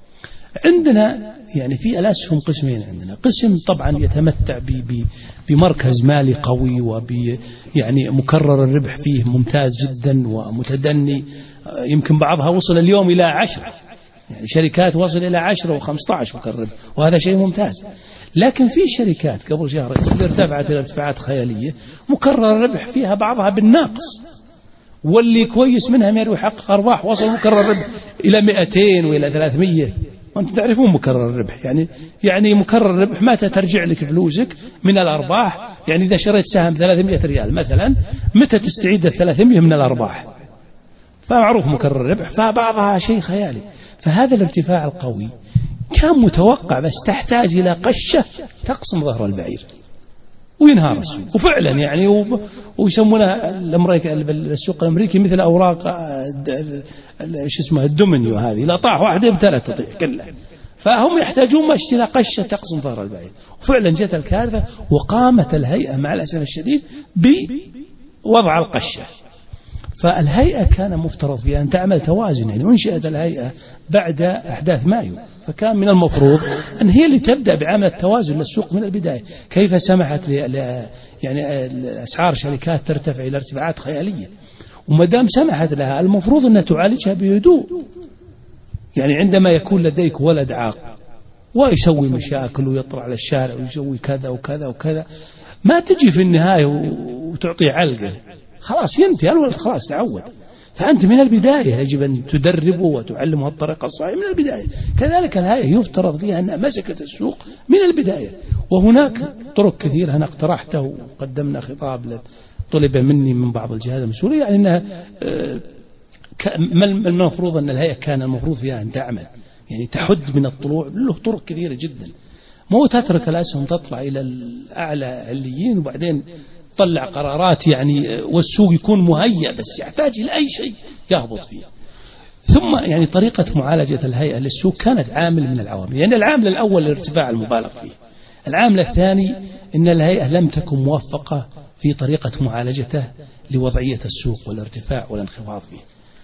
عندنا يعني في الأسهم قسمين، عندنا قسم طبعا يتمتع بمركز مالي قوي وب يعني مكرر الربح فيه ممتاز جدا ومتدني، يمكن بعضها وصل اليوم إلى عشرة، يعني شركات وصل إلى عشرة وخمسة عشر مكرر، وهذا شيء ممتاز. لكن في شركات قبل شهر ارتفعت ارتفاعات خيالية مكرر الربح فيها بعضها بالناقص، واللي كويس منها ما يحقق أرباح وصل مكرر الربح إلى مئتين وإلى ثلاثمية. وأنتم تعرفون مكرر الربح يعني يعني مكرر الربح متى ترجع لك فلوسك من الأرباح. يعني إذا شريت سهم ثلاثمائة ريال مثلا، متى تستعيد الثلاثمائة من الأرباح؟ فمعروف مكرر الربح، فبعضها شيء خيالي. فهذا الارتفاع القوي كان متوقع، بس تحتاج إلى قشة تقسم ظهر البعير وينهار السوق. وفعلا يعني ويسمونها الأمريكا السوق الأمريكي مثل أوراق شو اسمه الدومينيو، هذه لا طاح واحدة ابتلت تطيح كلها. فهم يحتاجون مش إلى قشة تقسم ظهر البعير. وفعلا جت الكارثة، وقامت الهيئة مع الأسف الشديد بوضع القشة. فالهيئة كان مفترض فيها أن تعمل توازن، يعني انشئت الهيئة بعد أحداث مايو، فكان من المفروض أن هي اللي تبدأ بعمل التوازن للسوق من البداية. كيف سمحت ل يعني أسعار شركات ترتفع إلى ارتفاعات خيالية؟ ومدام سمحت لها المفروض أن تعالجها بهدوء. يعني عندما يكون لديك ولد عاق ويسوي مشاكل ويطلع على الشارع ويسوي كذا وكذا وكذا، ما تجي في النهاية وتعطي علقة، خلاص ينتهي الولد، خلاص تعود. فأنت من البداية يجب أن تدربه وتعلمه الطريقة الصحيحة من البداية. كذلك الهيئة يفترض فيها أن مسكت السوق من البداية. وهناك طرق كثيرة أنا اقترحته وقدمنا خطاب طلب مني من بعض الجهات المسؤولية، يعني أنها المفروض أن الهيئة كان المفروض فيها أن تعمل، يعني تحد من الطلوع. له طرق كثيرة جدا، مو تترك الأسهم تطلع إلى الأعلى عليين وبعدين تطلع قرارات يعني والسوق يكون مهيأ بس يحتاج إلى أي شيء يهبط فيه. ثم يعني طريقة معالجة الهيئة للسوق كانت عامل من العوامل. يعني العامل الأول الارتفاع المبالغ فيه، العامل الثاني أن الهيئة لم تكن موفقة في طريقة معالجته لوضعية السوق والارتفاع والانخفاض فيه.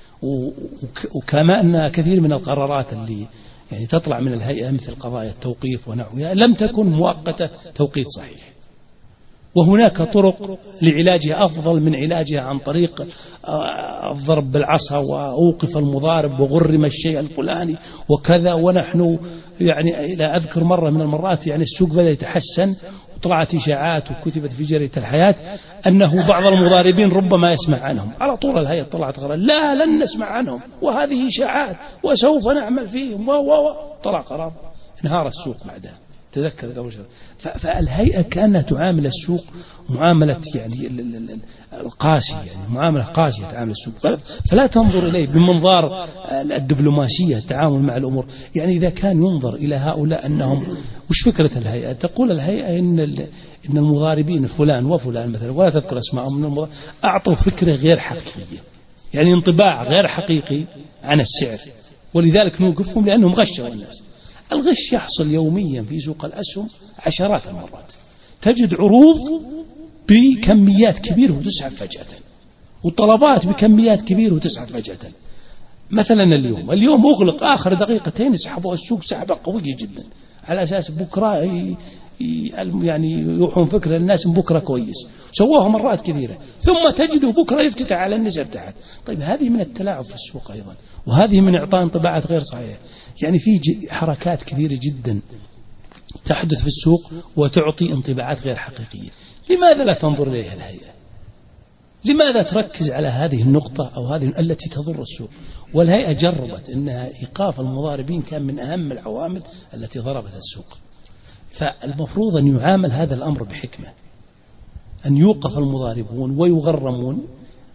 وكما أن كثير من القرارات اللي يعني تطلع من الهيئة مثل قضايا التوقيف ونحوها لم تكن مؤقتة توقيت صحيح. وهناك طرق لعلاجها أفضل من علاجها عن طريق الضرب بالعصا وأوقف المضارب وغرم الشيء الفلاني وكذا. ونحن يعني إلى أذكر مرة من المرات يعني السوق بدأ يتحسن، وطلعت إشاعات وكتبت في جريدة الحياة أنه بعض المضاربين ربما يسمع عنهم. على طول الهيئة طلعت قرار لا لن نسمع عنهم وهذه إشاعات وسوف نعمل فيهم و و طلع قرار، انهار السوق بعدها. تذكر قبل شهر. فالهيئة كانت تعامل السوق معاملة يعني القاسية، يعني معاملة قاسية تعامل السوق. فلا تنظر إليه بمنظار الدبلوماسية التعامل مع الأمور. يعني إذا كان ينظر إلى هؤلاء أنهم وش فكرة الهيئة؟ تقول الهيئة إن إن المضاربين فلان وفلان مثلا ولا تذكر اسمائهم أعطوا فكرة غير حقيقية، يعني انطباع غير حقيقي عن السعر، ولذلك نوقفهم لأنهم غشوا الناس. الغش يحصل يوميا في سوق الأسهم عشرات المرات. تجد عروض بكميات كبيرة وتسحب فجأة، وطلبات بكميات كبيرة وتسحب فجأة. مثلا اليوم اليوم أغلق آخر دقيقتين يسحبوا السوق سحبة قوية جدا على أساس بكرة يعني يوحون فكرة الناس بكرة كويس، سووها مرات كثيرة، ثم تجدوا بكرة يفتتح على النسب تحت. طيب هذه من التلاعب في السوق أيضا، وهذه من إعطاء انطباعات غير صحيحة. يعني في حركات كثيرة جدا تحدث في السوق وتعطي انطباعات غير حقيقية. لماذا لا تنظر إليها الهيئة؟ لماذا تركز على هذه النقطة أو هذه التي تضر السوق؟ والهيئة جربت أنها إيقاف المضاربين كان من أهم العوامل التي ضربت السوق. فالمفروض أن يعامل هذا الأمر بحكمة، أن يوقف المضاربون ويغرمون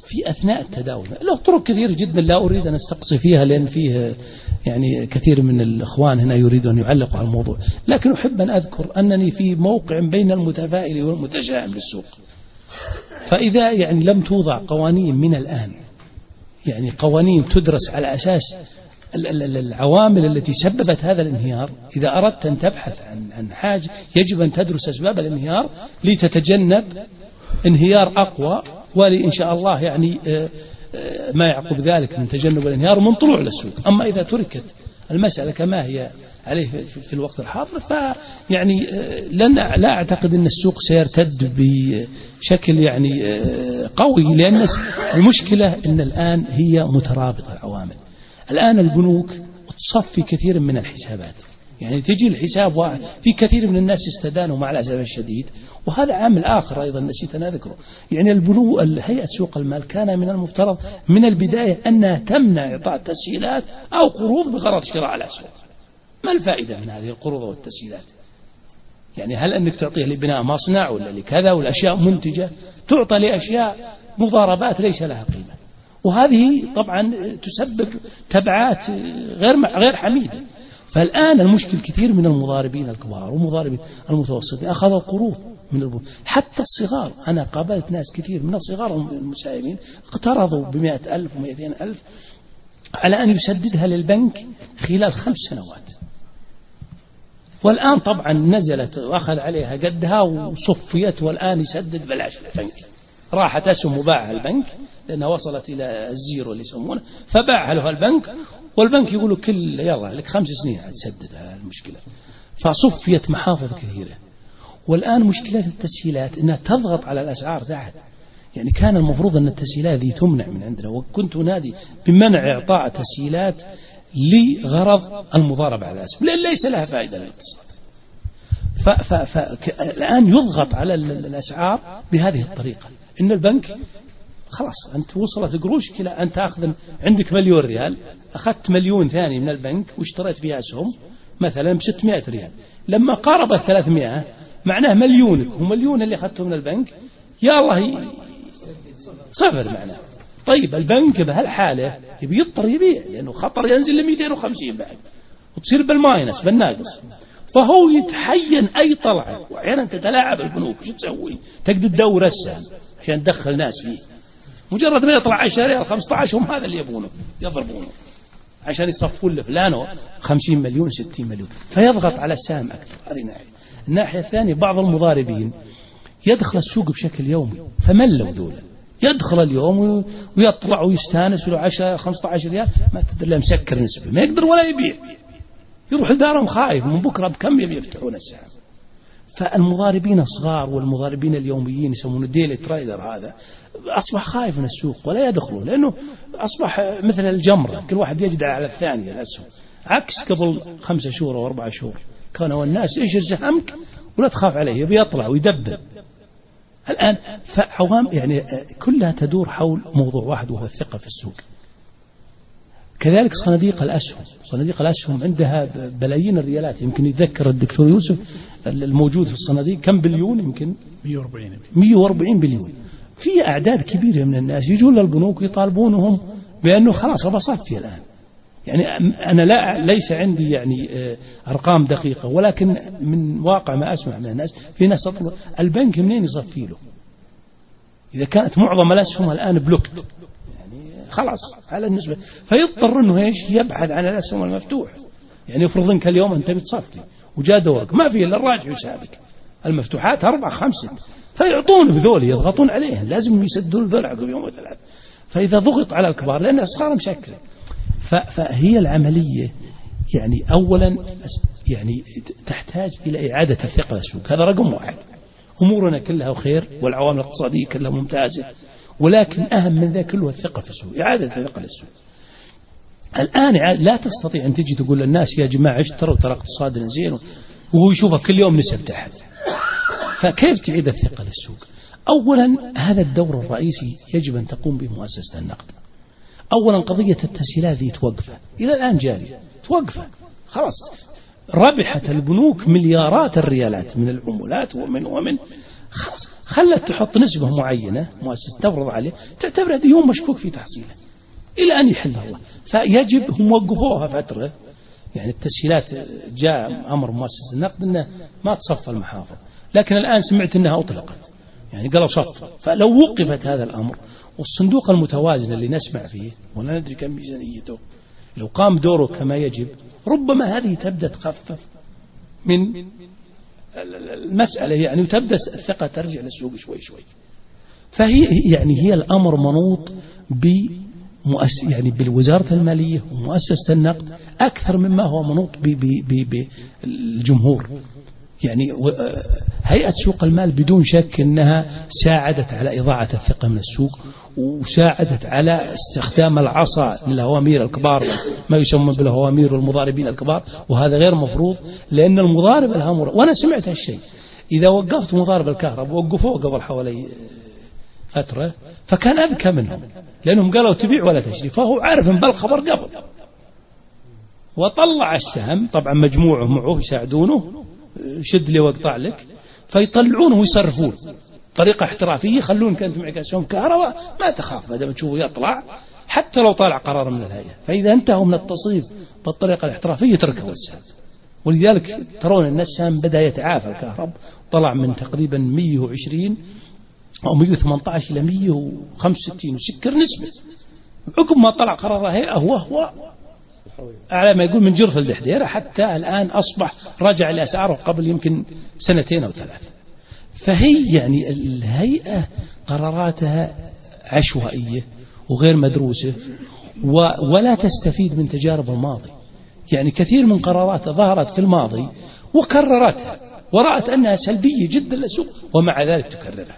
في أثناء التداول. له طرق كثير جدا لا أريد أن أستقصي فيها لأن فيه يعني كثير من الإخوان هنا يريدون أن يعلقوا على الموضوع، لكن أحب أن أذكر أنني في موقع بين المتفائل والمتشائم للسوق. فإذا يعني لم توضع قوانين من الآن، يعني قوانين تدرس على أساس العوامل التي سببت هذا الانهيار، إذا أردت أن تبحث عن عن حاجة يجب أن تدرس أسباب الانهيار لتتجنب انهيار أقوى، ولإن شاء الله يعني ما يعقب ذلك من تجنب الانهيار من طلوع للسوق. أما إذا تركت المسألة كما هي عليه في الوقت الحاضر فيعني لن لا أعتقد أن السوق سيرتد بشكل يعني قوي، لأن المشكلة أن الآن هي مترابطة العوامل. الآن البنوك تصفي كثير من الحسابات، يعني تجي الحساب واحد، في كثير من الناس استدانوا مع الأسف الشديد. وهذا عامل آخر أيضا نسيت أن أذكره، يعني البنوك هيئة سوق المال كان من المفترض من البداية أنها تمنع إعطاء تسهيلات أو قروض بغرض شراء الأسهم. ما الفائدة من هذه القروض والتسهيلات؟ يعني هل أنك تعطيه لبناء مصنع ولا لكذا ولا أشياء منتجة، تعطى لأشياء مضاربات ليس لها قيمة، وهذه طبعا تسبب تبعات غير غير حميدة. فالآن المشكل كثير من المضاربين الكبار ومضاربين المتوسطين أخذوا قروض من البنوك، حتى الصغار. أنا قابلت ناس كثير من الصغار المساهمين اقترضوا بمئة ألف ومئتين ألف على أن يسددها للبنك خلال خمس سنوات، والآن طبعا نزلت وأخذ عليها قدها وصفيت، والآن يسدد بلاش البنك. راحت أسهم وباعها البنك لأنها وصلت إلى الزيرو اللي يسمونه، فباعها له البنك، والبنك يقولوا كل يلا لك خمس سنين تسدد المشكلة. فصفيت محافظ كثيرة. والآن مشكلة التسهيلات أنها تضغط على الأسعار ذات، يعني كان المفروض أن التسهيلات ذي تمنع من عندنا، وكنت أنادي بمنع إعطاء تسهيلات لغرض المضاربة على الأسهم لأن ليس لها فائدة للاقتصاد. فالآن يضغط على الأسعار بهذه الطريقة، إن البنك خلاص أنت وصلت قروش كلا، أنت أخذ عندك مليون ريال، أخذت مليون ثاني من البنك واشتريت فيها أسهم مثلا بستمائة ريال، لما قاربت ثلاثمائة معناه مليونك ومليون اللي أخذته من البنك يا الله صفر معناه. طيب البنك بهالحالة يبي يضطر يبيع لأنه خطر ينزل ل مئتين وخمسين بعد وتصير بالماينس بالناقص، فهو يتحين أي طلعة. وأحيانا تتلاعب البنوك، شو تسوي؟ تقدر تدور السهم عشان تدخل ناس فيه، مجرد ما يطلع عشرة ريال خمسة عشر هم هذا اللي يبونه يضربونه عشان يصفون لفلانه خمسين مليون ستين مليون، فيضغط على السهم أكثر. هذه ناحية. الناحية الثانية بعض المضاربين يدخل السوق بشكل يومي، فملوا ذولا يدخل اليوم ويطلع ويستانس له عشرة خمسة عشر ريال، ما تدري مسكر نسبة، ما يقدر ولا يبيع، يروح لدارهم خايف من بكرة بكم يبي يفتحون السهم. فالمضاربين الصغار والمضاربين اليوميين يسمونه الديلي تريدر هذا أصبح خايف من السوق ولا يدخلون، لأنه أصبح مثل الجمرة كل واحد يجدع على الثانية الأسهم، عكس قبل خمسة شهور أو أربعة شهور كانوا الناس إيش سهمك ولا تخاف عليه يبي يطلع ويدبر. الآن فعوام يعني كلها تدور حول موضوع واحد وهو الثقة في السوق. كذلك صناديق الأسهم، صناديق الأسهم عندها بلايين الريالات، يمكن يتذكر الدكتور يوسف الموجود في الصناديق كم بليون، يمكن مئة وأربعين بليون. في أعداد كبيرة من الناس يجون للبنوك يطالبونهم بأنه خلاص بصفي الآن. يعني أنا لا ليس عندي يعني أرقام دقيقة، ولكن من واقع ما أسمع من الناس في ناس تطلب البنك منين يصفي له إذا كانت معظم الأسهم الآن بلوكت، يعني خلاص على النسبة، فيضطر إنه إيش يبحث عن الأسهم المفتوح. يعني يفرض إنك اليوم أنت بتصفي وجاء دورك ما في إلا الراجع يسابك، المفتوحات أربعة خمسة، فيعطون بذول يضغطون عليه لازم يسدون الذول عقب يوم وثلاث. فإذا ضغط على الكبار لأن أسعار مشكلة، فهي العملية يعني أولا يعني تحتاج إلى إعادة الثقة للسوق، هذا رقم واحد. أمورنا كلها خير والعوامل الاقتصادية كلها ممتازة، ولكن أهم من ذا كله الثقة في السوق، إعادة الثقة للسوق. الآن لا تستطيع أن تجي تقول للناس يا جماعة اشتروا ترى اقتصادنا زين وهو يشوفها كل يوم نسب تحت. فكيف تعيد الثقة للسوق؟ أولا هذا الدور الرئيسي يجب أن تقوم به مؤسسة النقد. أولا قضية التسهيلات ذي توقفها، إلى الآن جارية توقفها خلاص. ربحت البنوك مليارات الريالات من العمولات ومن ومن خلاص خلت تحط نسبة معينة مؤسسة تفرض عليه تعتبر ديون مشكوك في تحصيله إلى أن يحل الله. فيجب هم وقفوها فترة، يعني التسهيلات جاء أمر مؤسسة النقد أنه ما تصفى المحافظ، لكن الآن سمعت أنها أطلقت، يعني قالوا صف. فلو وقفت هذا الأمر والصندوق المتوازن اللي نسمع فيه ولا ندري كم ميزانيته لو قام دوره كما يجب، ربما هذه تبدأ تخفف من المسألة يعني، وتبدأ الثقة ترجع للسوق شوي شوي. فهي يعني هي الأمر منوط بمؤسس يعني بالوزارة المالية ومؤسسة النقد أكثر مما هو منوط بالجمهور. يعني هيئة سوق المال بدون شك أنها ساعدت على إضاعة الثقة من السوق، وساعدت على استخدام العصا للهوامير الكبار، ما يسمى بالهوامير والمضاربين الكبار، وهذا غير مفروض. لأن المضارب الهامور، وأنا سمعت هالشيء، إذا وقفت مضارب الكهرباء وقفوه قبل حوالي فترة فكان أذكى منهم، لأنهم قالوا تبيع ولا تشتري، فهو عارف من بالخبر قبل وطلع السهم. طبعا مجموعه معه يساعدونه، شد لي واقطع لك، فيطلعونه ويصرفون طريقة احترافية، يخلون كانت معك أسهم كهرباء ما تخاف ما دام تشوفه يطلع حتى لو طالع قرار من الهيئة. فإذا انتهوا من التصريف بالطريقة الاحترافية تركوا السهم. ولذلك ترون أن السهم بدأ يتعافى الكهرباء، طلع من تقريبا مئة وعشرين أو مئة وثمانية عشر إلى مئة وخمسة وستين وسكر نسبة، عقب ما طلع قرار الهيئة هو هو على ما يقول من جرف الدحديرة، حتى الآن أصبح رجع لأسعاره قبل يمكن سنتين أو ثلاث. فهي يعني الهيئة قراراتها عشوائية وغير مدروسة ولا تستفيد من تجارب الماضي. يعني كثير من قراراتها ظهرت في الماضي وكررتها ورأت أنها سلبية جدا للسوق، ومع ذلك تكررها.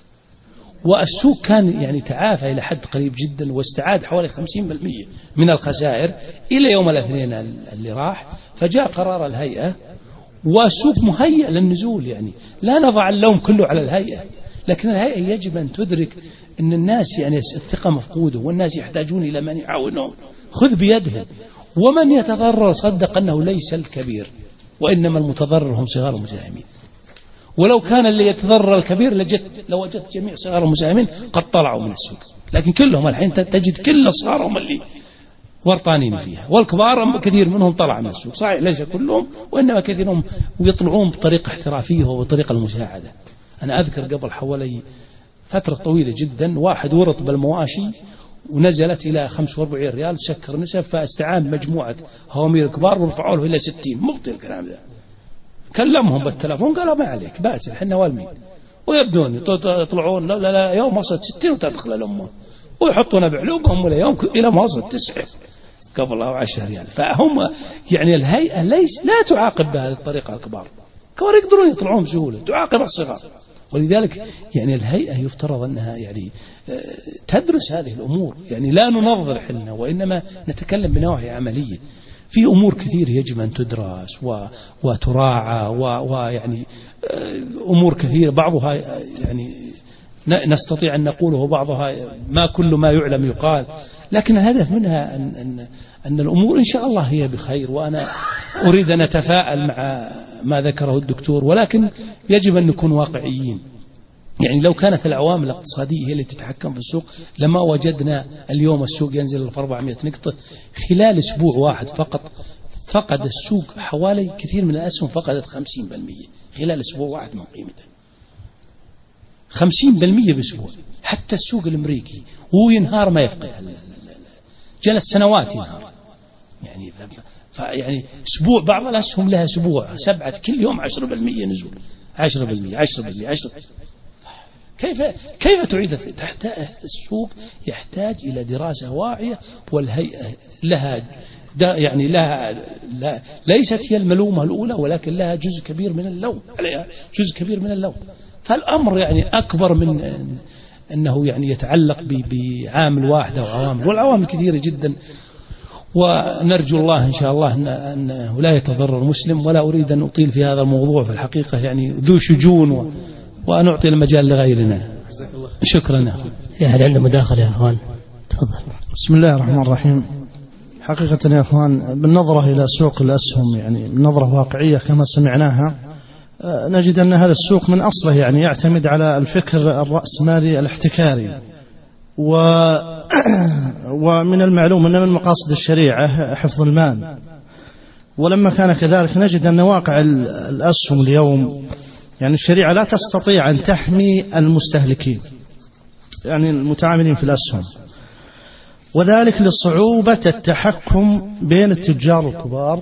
والسوق كان يعني تعافى إلى حد قريب جدا واستعاد حوالي خمسين بالمئة من الخسائر إلى يوم الاثنين اللي راح، فجاء قرار الهيئة والسوق مهيئ للنزول. يعني لا نضع اللوم كله على الهيئة، لكن الهيئة يجب أن تدرك أن الناس يعني الثقة مفقودة والناس يحتاجون إلى من يعاونهم. خذ بيدهم، ومن يتضرر صدق أنه ليس الكبير وإنما المتضرر هم صغار المساهمين. ولو كان اللي يتضرر الكبير لجدت لو وجدت جميع صغار المساهمين قد طلعوا من السوق، لكن كلهم الحين تجد كل صغارهم اللي ورطانين فيها، والكبار كثير منهم طلع من السوق. صحيح ليس كلهم، وإنما كثيرهم ويطلعون بطريقة احترافية وبطريقة المساعدة. أنا أذكر قبل حوالي فترة طويلة جدا واحد ورط بالمواشي ونزلت إلى خمسة وأربعين ريال، سكر نسب، فاستعان مجموعة هوامير كبار ورفعوا له إلى ستين. مبطل الكلام ذا. كلمهم بالتلفون قالوا ما عليك بأس الحين والمين، ويبدون يطلعون لا لا يوم وصلت ستين وتدخل الأمة ويحطون بعلوبهم ولا يوم إلى ما وصلت تسعة قبل أو عشر ريال. فهم يعني الهيئة ليس لا تعاقب بهذه الطريقة الكبار، كبار يقدرون يطلعون بسهولة، تعاقب الصغار. ولذلك يعني الهيئة يفترض أنها يعني تدرس هذه الأمور، يعني لا ننظر حنا وإنما نتكلم بنواحي عملية. في أمور كثير يجب أن تدرس وتراعى، ويعني أمور كثيرة بعضها يعني نستطيع أن نقوله وبعضها ما كل ما يعلم يقال، لكن الهدف منها أن, أن, أن الأمور إن شاء الله هي بخير. وأنا أريد أن أتفاءل مع ما ذكره الدكتور، ولكن يجب أن نكون واقعيين. يعني لو كانت العوامل الاقتصادية هي اللي تتحكم في السوق لما وجدنا اليوم السوق ينزل في أربعمائة نقطة خلال أسبوع واحد فقط. فقد السوق حوالي كثير من الأسهم فقدت خمسين بالمئة خلال أسبوع واحد من قيمته، خمسين بالمئة بأسبوع. حتى السوق الأمريكي هو ينهار ما يفقه، جلس سنوات ينهار. يعني يعني أسبوع بعض الأسهم لها أسبوع سبعة كل يوم عشرة بالمئة نزول، عشرة بالمئة عشرة بالمئة عشرة. كيف كيف تعيد تحت السوق؟ يحتاج إلى دراسة واعية، والهيئة لها يعني لها لا ليست هي الملومة الأولى، ولكن لها جزء كبير من اللوم، عليها جزء كبير من اللوم. فالأمر يعني أكبر من أنه يعني يتعلق بعامل واحد أو عوامل، والعوامل كثيرة جدا. ونرجو الله إن شاء الله أنه لا يتضرر مسلم. ولا أريد أن أطيل في هذا الموضوع، في الحقيقة يعني ذو شجون و... ونعطي المجال لغيرنا. شكرا. في أحد عنده مداخلة يا أخوان؟ تفضل. بسم الله الرحمن الرحيم. حقيقة يا أخوان بالنظرة إلى سوق الأسهم يعني نظرة واقعية كما سمعناها، نجد أن هذا السوق من أصله يعني يعتمد على الفكر الرأسمالي الاحتكاري، و ومن المعلوم أن من مقاصد الشريعة حفظ المال، ولما كان كذلك نجد أن واقع الأسهم اليوم يعني الشريعة لا تستطيع أن تحمي المستهلكين يعني المتعاملين في الأسهم، وذلك لصعوبة التحكم بين التجار الكبار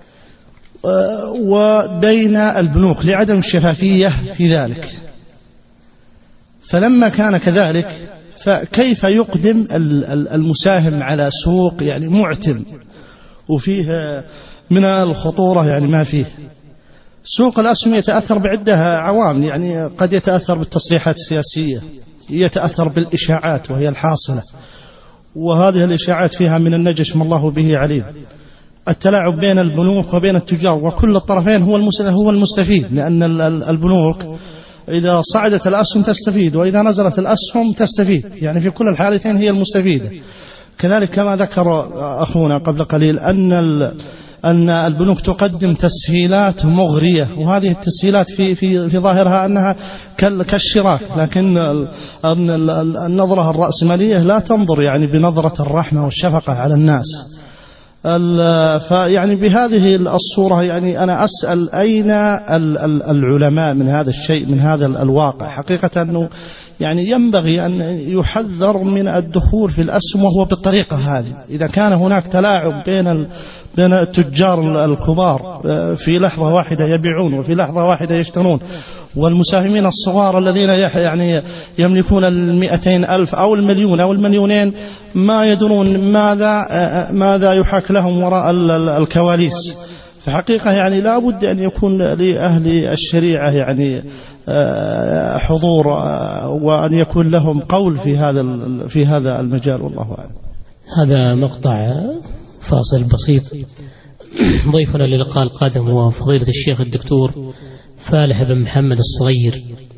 وبين البنوك لعدم الشفافية في ذلك. فلما كان كذلك فكيف يقدم المساهم على سوق يعني معتم وفيه من الخطورة يعني ما فيه؟ سوق الأسهم يتأثر بعدة عوامل، يعني قد يتأثر بالتصريحات السياسية، يتأثر بالإشاعات وهي الحاصلة، وهذه الإشاعات فيها من النجش ما الله به عليم، التلاعب بين البنوك وبين التجار، وكل الطرفين هو هو المستفيد، لأن البنوك إذا صعدت الأسهم تستفيد، وإذا نزلت الأسهم تستفيد، يعني في كل الحالتين هي المستفيدة. كذلك كما ذكر أخونا قبل قليل أن أن البنوك تقدم تسهيلات مغرية، وهذه التسهيلات في في في ظاهرها أنها كالشراك، لكن النظرة الرأسمالية لا تنظر يعني بنظرة الرحمة والشفقة على الناس. فيعني بهذه الصورة يعني أنا أسأل أين العلماء من هذا الشيء، من هذا الواقع؟ حقيقة أنه يعني ينبغي أن يحذر من الدخول في الأسهم وهو بالطريقة هذه. إذا كان هناك تلاعب بين بين التجار الكبار في لحظة واحدة يبيعون وفي لحظة واحدة يشترون، والمساهمين الصغار الذين يعني يملكون المئتين ألف أو المليون أو المليونين ما يدرون ماذا ماذا يحاك لهم وراء الكواليس. فحقيقة يعني لا بد أن يكون لأهل الشريعة يعني حضور وأن يكون لهم قول في هذا في هذا المجال، والله أعلم. هذا مقطع فاصل بسيط. ضيفنا للقاء القادم هو فضيلة الشيخ الدكتور فالح بن محمد الصغير،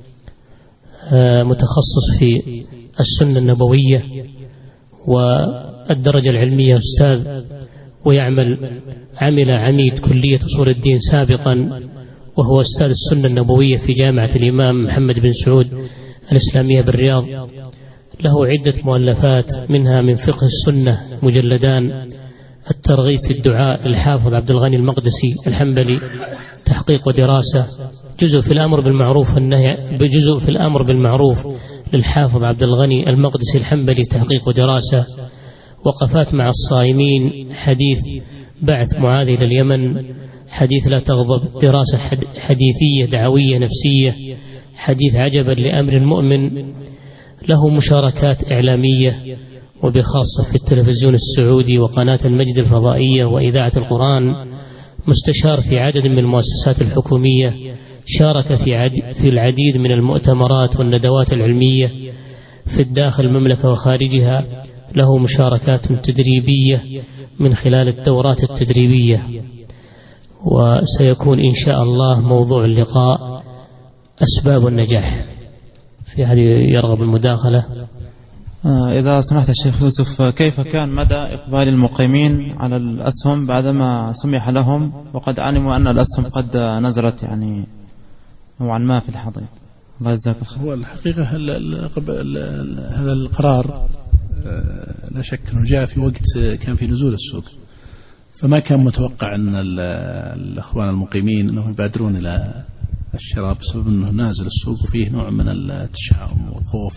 متخصص في السنة النبوية والدرجة العلمية أستاذ، ويعمل عمل عميد كلية أصول الدين سابقا، وهو أستاذ السنة النبوية في جامعة الإمام محمد بن سعود الإسلامية بالرياض. له عدة مؤلفات، منها من فقه السنة مجلدان، الترغيب في الدعاء للحافظ عبد الغني المقدسي الحنبلي تحقيق ودراسة، جزء في الأمر بالمعروف والنهي بجزء في الأمر بالمعروف للحافظ عبد الغني المقدسي الحنبلي تحقيق ودراسة، وقفات مع الصائمين، حديث بعث معاذ إلى اليمن، حديث لا تغضب، دراسة حديثية دعوية نفسية، حديث عجبا لأمر المؤمن. له مشاركات إعلامية وبخاصة في التلفزيون السعودي وقناة المجد الفضائية وإذاعة القرآن، مستشار في عدد من المؤسسات الحكومية، شارك في عديد في العديد من المؤتمرات والندوات العلمية في الداخل المملكة وخارجها. له مشاركات تدريبية من خلال الدورات التدريبية. وسيكون إن شاء الله موضوع اللقاء أسباب النجاح. في أحد يرغب المداخلة؟ إذا سمحت الشيخ يوسف، كيف كان مدى إقبال المقيمين على الأسهم بعدما سمح لهم وقد علموا أن الأسهم قد نزلت يعني نوعا ما في الحضيض؟ الله يجزاك الخير. هو الحقيقة هذا القرار لا شك أنه جاء في وقت كان في نزول السوق، فما كان متوقع أن الأخوان المقيمين أنهم يبادرون إلى الشراء بسبب أنه نازل السوق وفيه نوع من التشاؤم والخوف.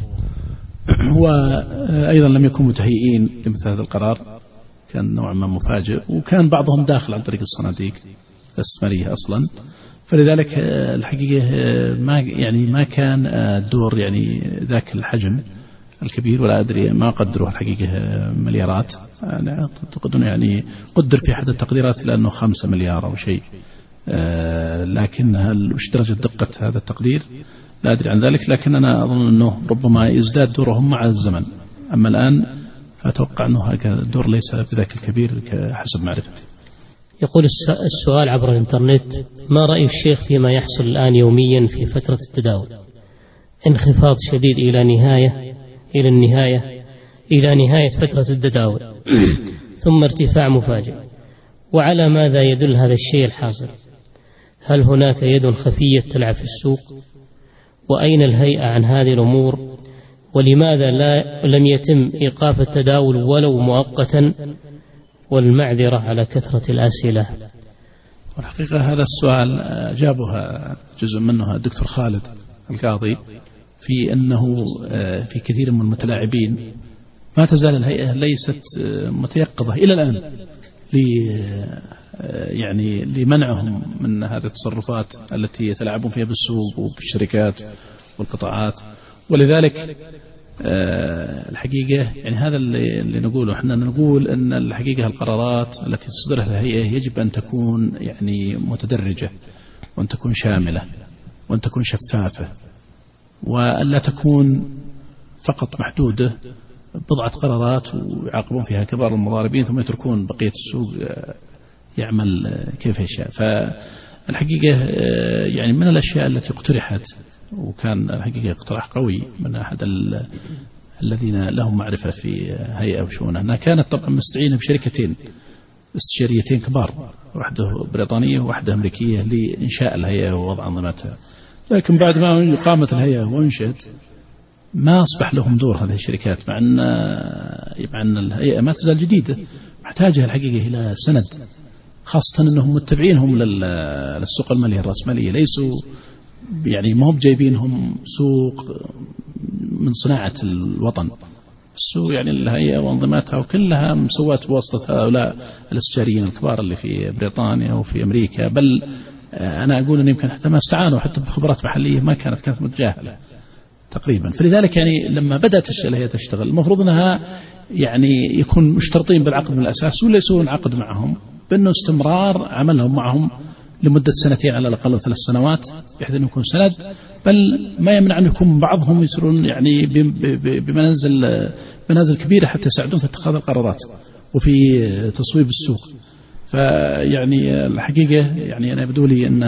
وأيضا لم يكونوا متهيئين لمثل هذا القرار، كان نوع ما مفاجئ، وكان بعضهم داخل عن طريق الصناديق الاستثمارية أصلا. فلذلك الحقيقة ما يعني ما كان الدور يعني ذاك الحجم الكبير، ولا أدري ما قدروه الحقيقة مليارات، يعني أعتقد يعني قدر في أحد التقديرات إلى أنه خمسة مليار أو شيء، لكن هل وش درجة دقة هذا التقدير لا أدري عن ذلك، لكن أنا أظن أنه ربما يزداد دورهم مع الزمن. أما الآن فأتوقع أنه هذا الدور ليس بذاك الكبير حسب معرفتي. يقول السؤال عبر الإنترنت: ما رأي الشيخ فيما يحصل الآن يوميا في فترة التداول؟ انخفاض شديد إلى نهاية إلى النهاية إلى نهاية فترة التداول ثم ارتفاع مفاجئ، وعلى ماذا يدل هذا الشيء الحاصل؟ هل هناك يد خفية تلعب في السوق؟ وأين الهيئة عن هذه الأمور؟ ولماذا لا لم يتم إيقاف التداول ولو مؤقتا؟ والمعذرة على كثرة الأسئلة. والحقيقة هذا السؤال جابها جزء منه الدكتور خالد القاضي في أنه في كثير من المتلاعبين ما تزال الهيئة ليست متيقظة إلى الآن يعني لمنعهم من هذه التصرفات التي يتلاعبون فيها بالسوق وبالشركات والقطاعات. ولذلك الحقيقة يعني هذا اللي, اللي نقوله احنا نقول أن الحقيقة القرارات التي تصدرها الهيئة يجب أن تكون يعني متدرجة، وأن تكون شاملة، وأن تكون شفافة، وألا تكون فقط محدودة بضعة قرارات ويعاقبون فيها كبار المضاربين ثم يتركون بقية السوق يعمل كيف يشاء. فالحقيقة يعني من الأشياء التي اقترحت، وكان الحقيقة اقتراح قوي من أحد الذين لهم معرفة في هيئة وشؤونها، أنها كانت طبعا مستعينة بشركتين استشاريتين كبار، واحدة بريطانية وواحدة أمريكية، لإنشاء الهيئة ووضع أنظمتها. لكن بعد ما قامت الهيئة وانشأت ما أصبح لهم دور هذه الشركات، مع أن مع أن الهيئة ما تزال جديدة محتاجة الحقيقة إلى سند، خاصة أنهم متبعينهم للسوق المالية الرأسمالية، ليسوا يعني ما هم جايبينهم سوق من صناعة الوطن. السوق يعني الهيئة وأنظمتها وكلها مسوات بواسطة هؤلاء الاستشاريين الكبار اللي في بريطانيا وفي أمريكا. بل أنا أقول أن يمكن حتى ما استعانوا حتى بخبرات محلية ما كانت كانت متجاهلة تقريبا. فلذلك يعني لما بدأت الهيئة تشتغل المفروض أنها يعني يكون مشترطين بالعقد من الأساس، ولا يسوون عقد معهم بأنه استمرار عملهم معهم لمدة سنتين على الأقل ثلاث سنوات، بحيث أنه يكون سند. بل ما يمنع أن يكون بعضهم يصيرون يعني بمنازل منازل كبيرة حتى يساعدون في اتخاذ القرارات وفي تصويب السوق. فيعني الحقيقة يعني أنا يبدو لي أن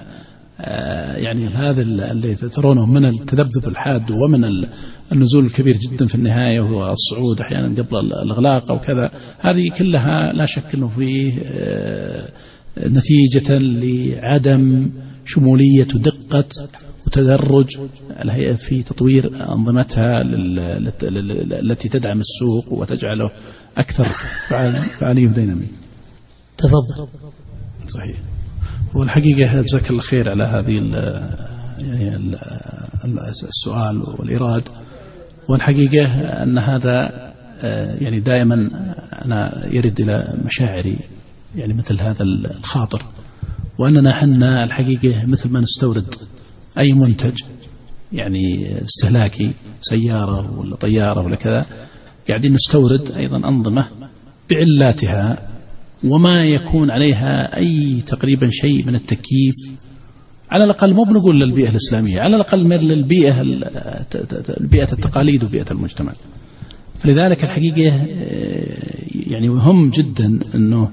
يعني هذا اللي ترونه من التذبذب الحاد ومن النزول الكبير جدا في النهاية والصعود أحيانا قبل الإغلاق أو كذا، هذه كلها لا شك أنه فيه نتيجة لعدم شمولية ودقة وتدرج الهيئة في تطوير أنظمتها التي تدعم السوق وتجعله أكثر فعالية ودينامية. تفضل. صحيح. والحقيقة جزاك الله خير على هذه يعني السؤال والإيراد. والحقيقة أن هذا يعني دائما أنا يرد إلى مشاعري يعني مثل هذا الخاطر، وأننا حنا الحقيقة مثل ما نستورد أي منتج يعني استهلاكي سيارة ولا طيارة ولا كذا، قاعدين نستورد أيضا أنظمة بعلاتها وما يكون عليها أي تقريبا شيء من التكييف، على الأقل مو بنقول للبيئة الإسلامية، على الأقل من البيئة البيئة التقاليد وبيئة المجتمع. فلذلك الحقيقة يعني مهم جدا أنه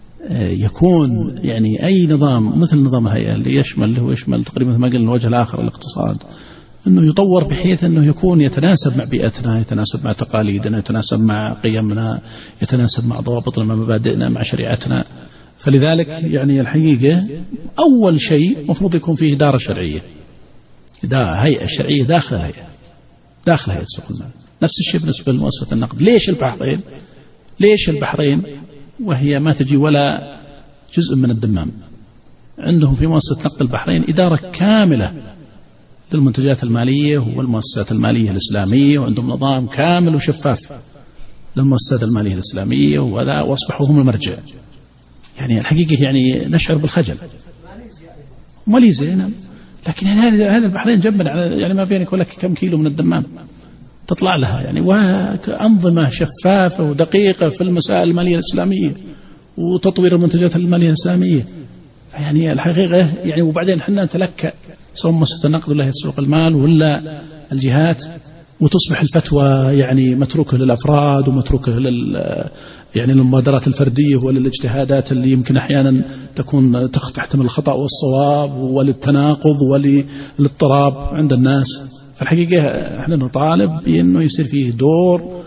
يكون يعني أي نظام مثل نظام الهيئة اللي يشمل اللي هو يشمل تقريبا مثل ما قلنا الوجه الآخر الاقتصاد، أنه يطور بحيث أنه يكون يتناسب مع بيئتنا، يتناسب مع تقاليدنا، يتناسب مع قيمنا، يتناسب مع ضوابطنا، مع مبادئنا، مع شريعتنا. فلذلك يعني الحقيقة أول شيء مفروض يكون فيه إدارة شرعية، إدارة هيئة شرعية داخل هيئة داخل هيئة سوق المال. نفس الشيء بالنسبة لمؤسسة النقد. ليش البحرين؟ ليش البحرين وهي ما تجي ولا جزء من الدمام؟ عندهم في مؤسسة نقد البحرين إدارة كاملة للمنتجات المالية والمؤسسات المالية الإسلامية، وعندهم نظام كامل وشفاف للمؤسسات المالية الإسلامية، ولا واصبحوا هم المرجع. يعني الحقيقة يعني نشعر بالخجل. ماليزيا نعم، لكن يعني هذا هذا البحرين جنبنا يعني ما بينك ولا كم كيلو من الدمام تطلع لها يعني، وأنظمة شفافة ودقيقة في المسائل المالية الإسلامية وتطوير المنتجات المالية الإسلامية. يعني الحقيقة يعني وبعدين احنا نتلكأ سواء مؤسسة النقد ولا هي سوق المال ولا الجهات، وتصبح الفتوى يعني متروكة للأفراد ومتروكة لل يعني للمبادرات الفردية وللاجتهادات اللي يمكن أحيانا تكون تحتمل الخطأ والصواب وللتناقض وللاضطراب عند الناس. فالحقيقة احنا نطالب بأنه يصير فيه دور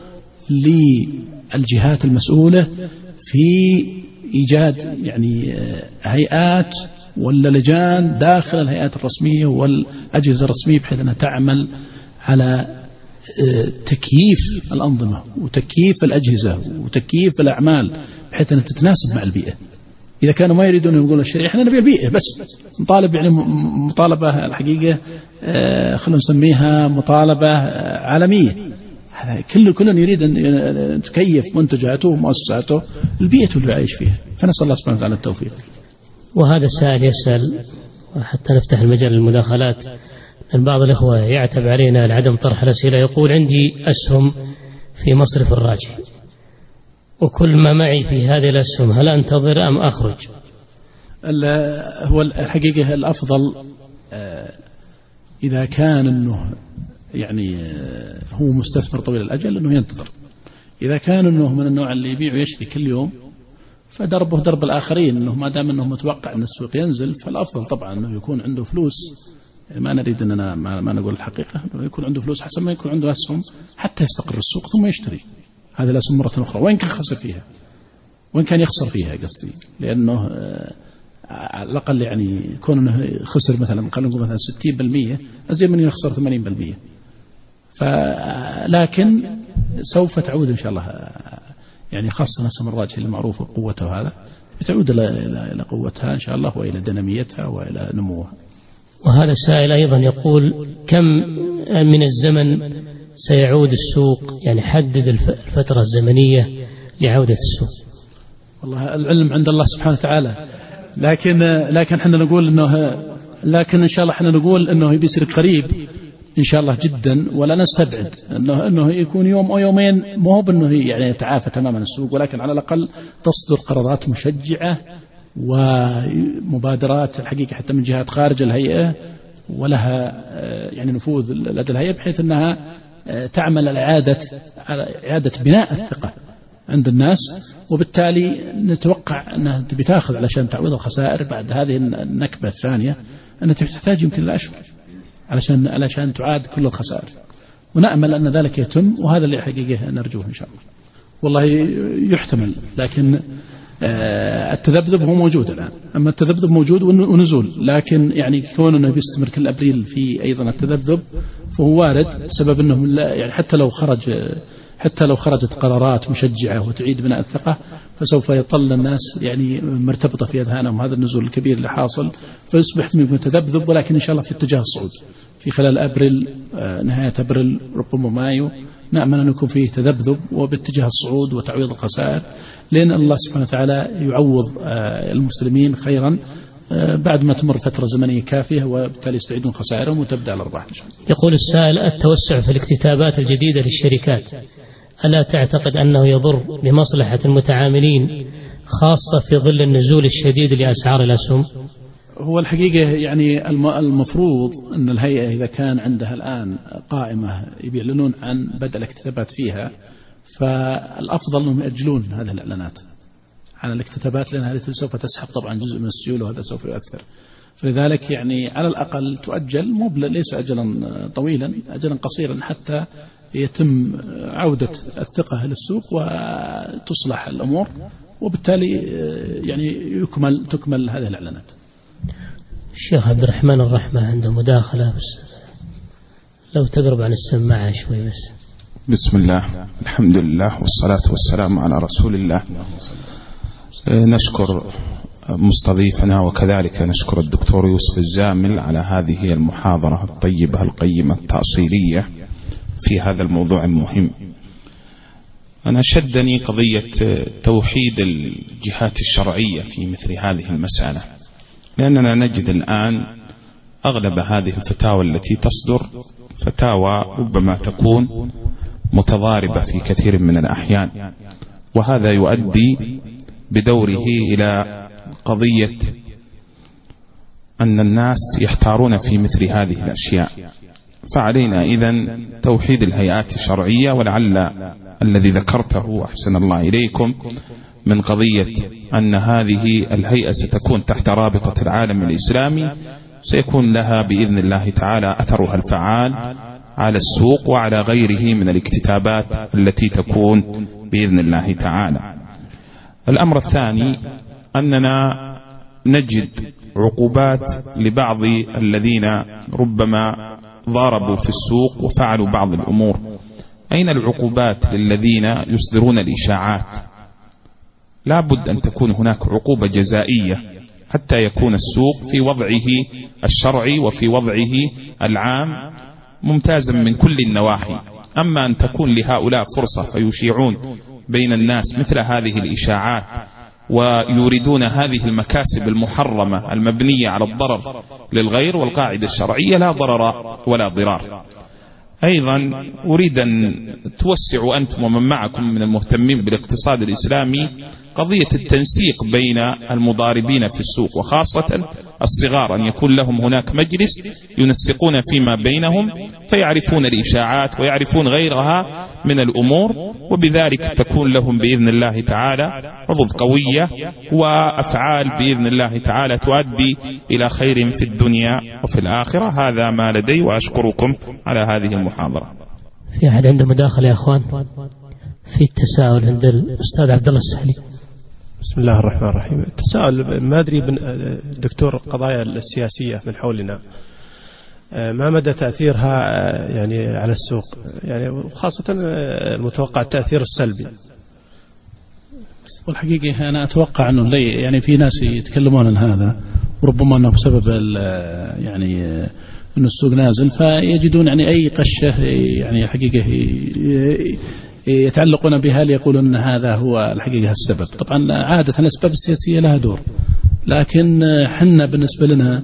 للجهات المسؤولة في إيجاد يعني هيئات ولا لجان داخل الهيئات الرسمية والأجهزة الرسمية بحيث أنها تعمل على تكييف الأنظمة وتكييف الأجهزة وتكييف الأعمال بحيث أنها تتناسب مع البيئة. إذا كانوا ما يريدون يقولوا الشريعة إحنا نبي البيئة بس، نطالب يعني مطالبة الحقيقة خلونا نسميها مطالبة عالمية. كل كل يريد أن تكيف منتجاته ومؤسساته البيئة اللي يعيش فيها، فنسأل الله سبحانه وتعالى التوفيق. وهذا السائل يسأل حتى نفتح المجال للمداخلات، أن بعض الإخوة يعتب علينا لعدم طرح الأسئلة، يقول عندي أسهم في مصرف الراجحي وكل ما معي في هذه الأسهم هل أنتظر أم أخرج؟ هو الحقيقة الأفضل إذا كان أنه يعني هو مستثمر طويل الأجل أنه ينتظر. إذا كان أنه من النوع اللي يبيع ويشتري كل يوم فدربه درب الآخرين، أنه ما دام أنه متوقع أن السوق ينزل فالأفضل طبعا أنه يكون عنده فلوس. ما نريد أننا ما, ما نقول الحقيقة، أنه يكون عنده فلوس حسب ما يكون عنده أسهم حتى يستقر السوق ثم يشتري هذه الأسهم مرة أخرى وين كان خسر فيها وين كان يخسر فيها قصدي، لأنه على الأقل يعني يكون أنه خسر مثلا خلينا نقول مثلا ستين بالمئة أزين من يخسر ثمانين بالمئة. فلكن سوف تعود إن شاء الله يعني خاصة نسم الراجحي المعروفة بقوته هذا بتعود إلى قوتها إن شاء الله وإلى ديناميتها وإلى نموها. وهذا السائل أيضا يقول كم من الزمن سيعود السوق، يعني حدد الفترة الزمنية لعودة السوق. والله العلم عند الله سبحانه وتعالى، لكن لكن احنا نقول انه لكن ان شاء الله احنا نقول انه بيصير قريب ان شاء الله جدا، ولا نستبعد انه انه يكون يوم او يومين، مو هو بانه يعني يتعافى تماما السوق، ولكن على الاقل تصدر قرارات مشجعة ومبادرات الحقيقة حتى من جهات خارج الهيئة ولها يعني نفوذ لدى الهيئة بحيث انها تعمل على إعادة على إعادة بناء الثقة عند الناس، وبالتالي نتوقع أنها بتاخذ علشان تعويض الخسائر بعد هذه النكبة الثانية أنها تحتاج يمكن الأشهر علشان علشان تعاد كل الخسائر، ونأمل أن ذلك يتم، وهذا اللي حقيقة نرجوه إن شاء الله. والله يحتمل، لكن التذبذب هو موجود الآن، أما التذبذب موجود ونزول، لكن يعني كون أنه بيستمر كل أبريل في أيضا التذبذب فهو وارد بسبب أنه يعني حتى لو خرج حتى لو خرجت قرارات مشجعة وتعيد بناء الثقة فسوف يطل الناس يعني مرتبطة في أذهانهم هذا النزول الكبير اللي حاصل، فيصبح من تذبذب، ولكن إن شاء الله في اتجاه الصعود في خلال أبريل نهاية أبريل ربما مايو نأمل أن يكون فيه تذبذب وباتجاه الصعود وتعويض الخسائر، لأن الله سبحانه وتعالى يعوض المسلمين خيرا بعد ما تمر فترة زمنية كافية، وبالتالي يستعيدون خسائرهم وتبدأ الأرباح إن شاء الله. يقول السائل التوسع في الاكتتابات الجديدة للشركات ألا تعتقد أنه يضر بمصلحة المتعاملين خاصة في ظل النزول الشديد لأسعار الأسهم؟ هو الحقيقة يعني المفروض أن الهيئة إذا كان عندها الآن قائمة يعلنون عن بدء الاكتتابات فيها، فالأفضل أنهم يأجلون هذه الإعلانات عن الاكتتابات، لأن هذه سوف تسحب طبعا جزء من السيولة وهذا سوف يؤثر، فلذلك يعني على الأقل تؤجل، مو ليس أجلا طويلا، أجلا قصيرا حتى يتم عودة الثقة للسوق وتصلح الأمور، وبالتالي يعني يكمل تكمل هذه الإعلانات. الشيخ عبد الرحمن الرحمة عنده مداخلة، بس لو تقرب عن السماعة شوي بس. بسم الله، الحمد لله والصلاة والسلام على رسول الله. نشكر مستضيفنا وكذلك نشكر الدكتور يوسف الزامل على هذه المحاضرة الطيبة القيمة التأصيلية في هذا الموضوع المهم. أنا شدني قضية توحيد الجهات الشرعية في مثل هذه المسألة، لأننا نجد الآن أغلب هذه الفتاوى التي تصدر فتاوى ربما تكون متضاربة في كثير من الأحيان، وهذا يؤدي بدوره إلى قضية أن الناس يحتارون في مثل هذه الأشياء. فعلينا إذن توحيد الهيئات الشرعية، ولعل الذي ذكرته أحسن الله إليكم من قضية أن هذه الهيئة ستكون تحت رابطة العالم الإسلامي سيكون لها بإذن الله تعالى أثرها الفعال على السوق وعلى غيره من الاكتتابات التي تكون بإذن الله تعالى. الأمر الثاني أننا نجد عقوبات لبعض الذين ربما ضاربوا في السوق وفعلوا بعض الأمور. أين العقوبات للذين يصدرون الإشاعات؟ لا بد أن تكون هناك عقوبة جزائية حتى يكون السوق في وضعه الشرعي وفي وضعه العام ممتازا من كل النواحي. أما أن تكون لهؤلاء فرصة فيشيعون بين الناس مثل هذه الإشاعات ويريدون هذه المكاسب المحرمة المبنية على الضرر للغير، والقاعدة الشرعية لا ضرر ولا ضرار. أيضا أريد أن توسعوا أنتم ومن معكم من المهتمين بالاقتصاد الإسلامي قضية التنسيق بين المضاربين في السوق، وخاصة الصغار، أن يكون لهم هناك مجلس ينسقون فيما بينهم فيعرفون الإشاعات ويعرفون غيرها من الأمور، وبذلك تكون لهم بإذن الله تعالى حظوظ قوية وأفعال بإذن الله تعالى تؤدي إلى خير في الدنيا وفي الآخرة. هذا ما لدي، وأشكركم على هذه المحاضرة. في أحد عنده مداخلة يا أخوان في التساؤل عند الأستاذ عبد الله السحلي؟ بسم الله الرحمن الرحيم. التساؤل، ما أدري دكتور القضايا السياسية من حولنا ما مدى تأثيرها يعني على السوق، يعني وخاصة المتوقع التأثير السلبي. والحقيقة أنا أتوقع أنه لي يعني في ناس يتكلمون عن هذا، وربما أنه بسبب يعني أنه السوق نازل فيجدون يعني أي قشة يعني حقيقة يتعلقون بها ليقولون أن هذا هو الحقيقة السبب. طبعا عادة الأسباب السياسية لها دور، لكن حنا بالنسبة لنا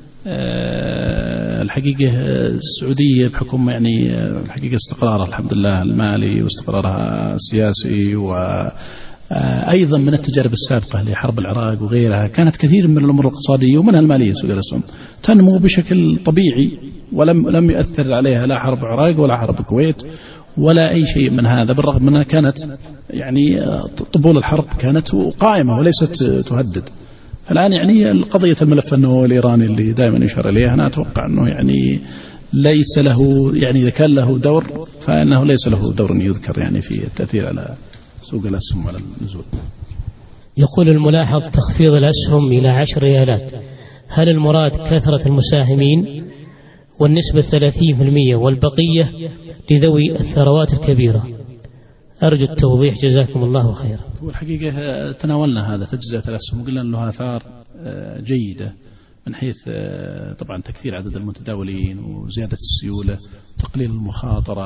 الحقيقة السعودية بحكم يعني الحقيقة استقرارها الحمد لله المالي واستقرارها السياسي، وأيضا من التجارب السابقة لحرب العراق وغيرها كانت كثير من الأمور الاقتصادية ومنها المالية سوق الأسهم تنمو بشكل طبيعي، ولم لم يؤثر عليها لا حرب العراق ولا حرب الكويت ولا أي شيء من هذا، بالرغم أنها كانت يعني طبول الحرب كانت قائمة وليست تهدد. الآن يعني القضية الملف النووي الإيراني اللي دائما يشار إليه، أنا أتوقع أنه يعني ليس له يعني إذا كان له دور فإنه ليس له دور يذكر يعني في التأثير على سوق الأسهم وعلى النزول. يقول الملاحظ تخفيض الأسهم إلى عشر ريالات، هل المراد كثرة المساهمين والنسبة ثلاثين بالمئة والبقية لذوي الثروات الكبيرة؟ أرجو التوضيح جزاكم الله خيرا. هو الحقيقة تناولنا هذا تجزئة الأسهم وقلنا أنه له آثار جيدة من حيث طبعا تكثير عدد المتداولين وزيادة السيولة وتقليل المخاطرة،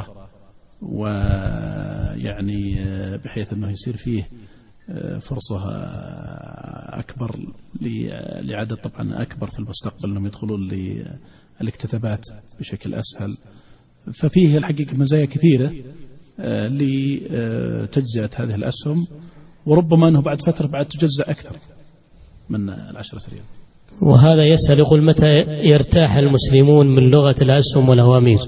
ويعني بحيث أنه يصير فيه فرصة أكبر لعدد طبعا أكبر في المستقبل أنهم يدخلون للاكتتابات بشكل أسهل. ففيه الحقيقة مزايا كثيرة لتجزئة هذه الأسهم، وربما أنه بعد فترة بعد تجزأ أكثر من العشرة ريال. وهذا يسأل يقول متى يرتاح المسلمون من لغة الأسهم والأوامير؟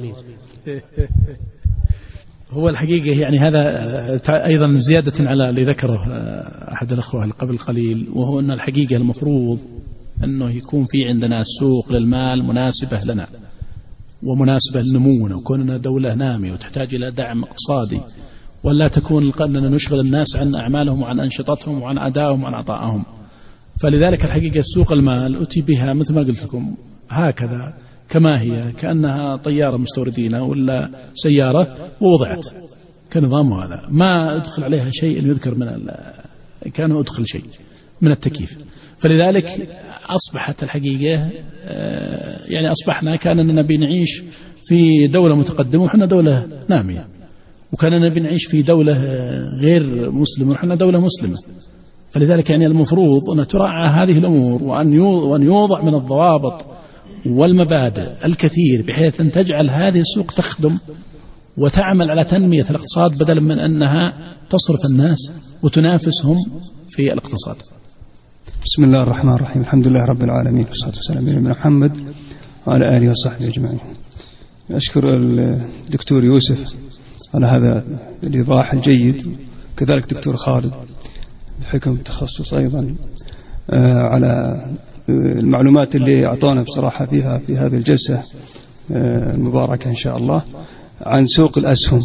هو الحقيقة يعني هذا أيضا زيادة على اللي ذكره أحد الأخوة قبل قليل، وهو أن الحقيقة المفروض أنه يكون في عندنا سوق للمال مناسبة لنا ومناسبة لنمونا وكوننا دولة نامية وتحتاج إلى دعم اقتصادي، ولا تكون أننا نشغل الناس عن أعمالهم وعن أنشطتهم وعن أدائهم وعن عطائهم. فلذلك الحقيقة سوق المال أتي بها مثل ما قلت لكم هكذا كما هي، كأنها طيارة مستوردينها ولا سيارة ووضعت كنظام، هذا ما أدخل عليها شيء يذكر من كانوا أدخل شيء من التكييف. فلذلك أصبحت الحقيقة يعني أصبحنا كأننا بنعيش في دولة متقدمة وحنا دولة نامية، وكاننا بنعيش في دولة غير مسلمة وحنا دولة مسلمة. فلذلك يعني المفروض أن تراعى هذه الأمور وأن يوضع من الضوابط والمبادئ الكثير بحيث أن تجعل هذه السوق تخدم وتعمل على تنمية الاقتصاد بدلا من أنها تصرف الناس وتنافسهم في الاقتصاد. بسم الله الرحمن الرحيم، الحمد لله رب العالمين والصلاة والسلام على نبينا محمد وعلى آله وصحبه أجمعين. أشكر الدكتور يوسف على هذا الإيضاح الجيد، كذلك دكتور خالد بحكم التخصص أيضا على المعلومات اللي أعطانا بصراحة فيها في هذه الجلسة المباركة إن شاء الله عن سوق الأسهم.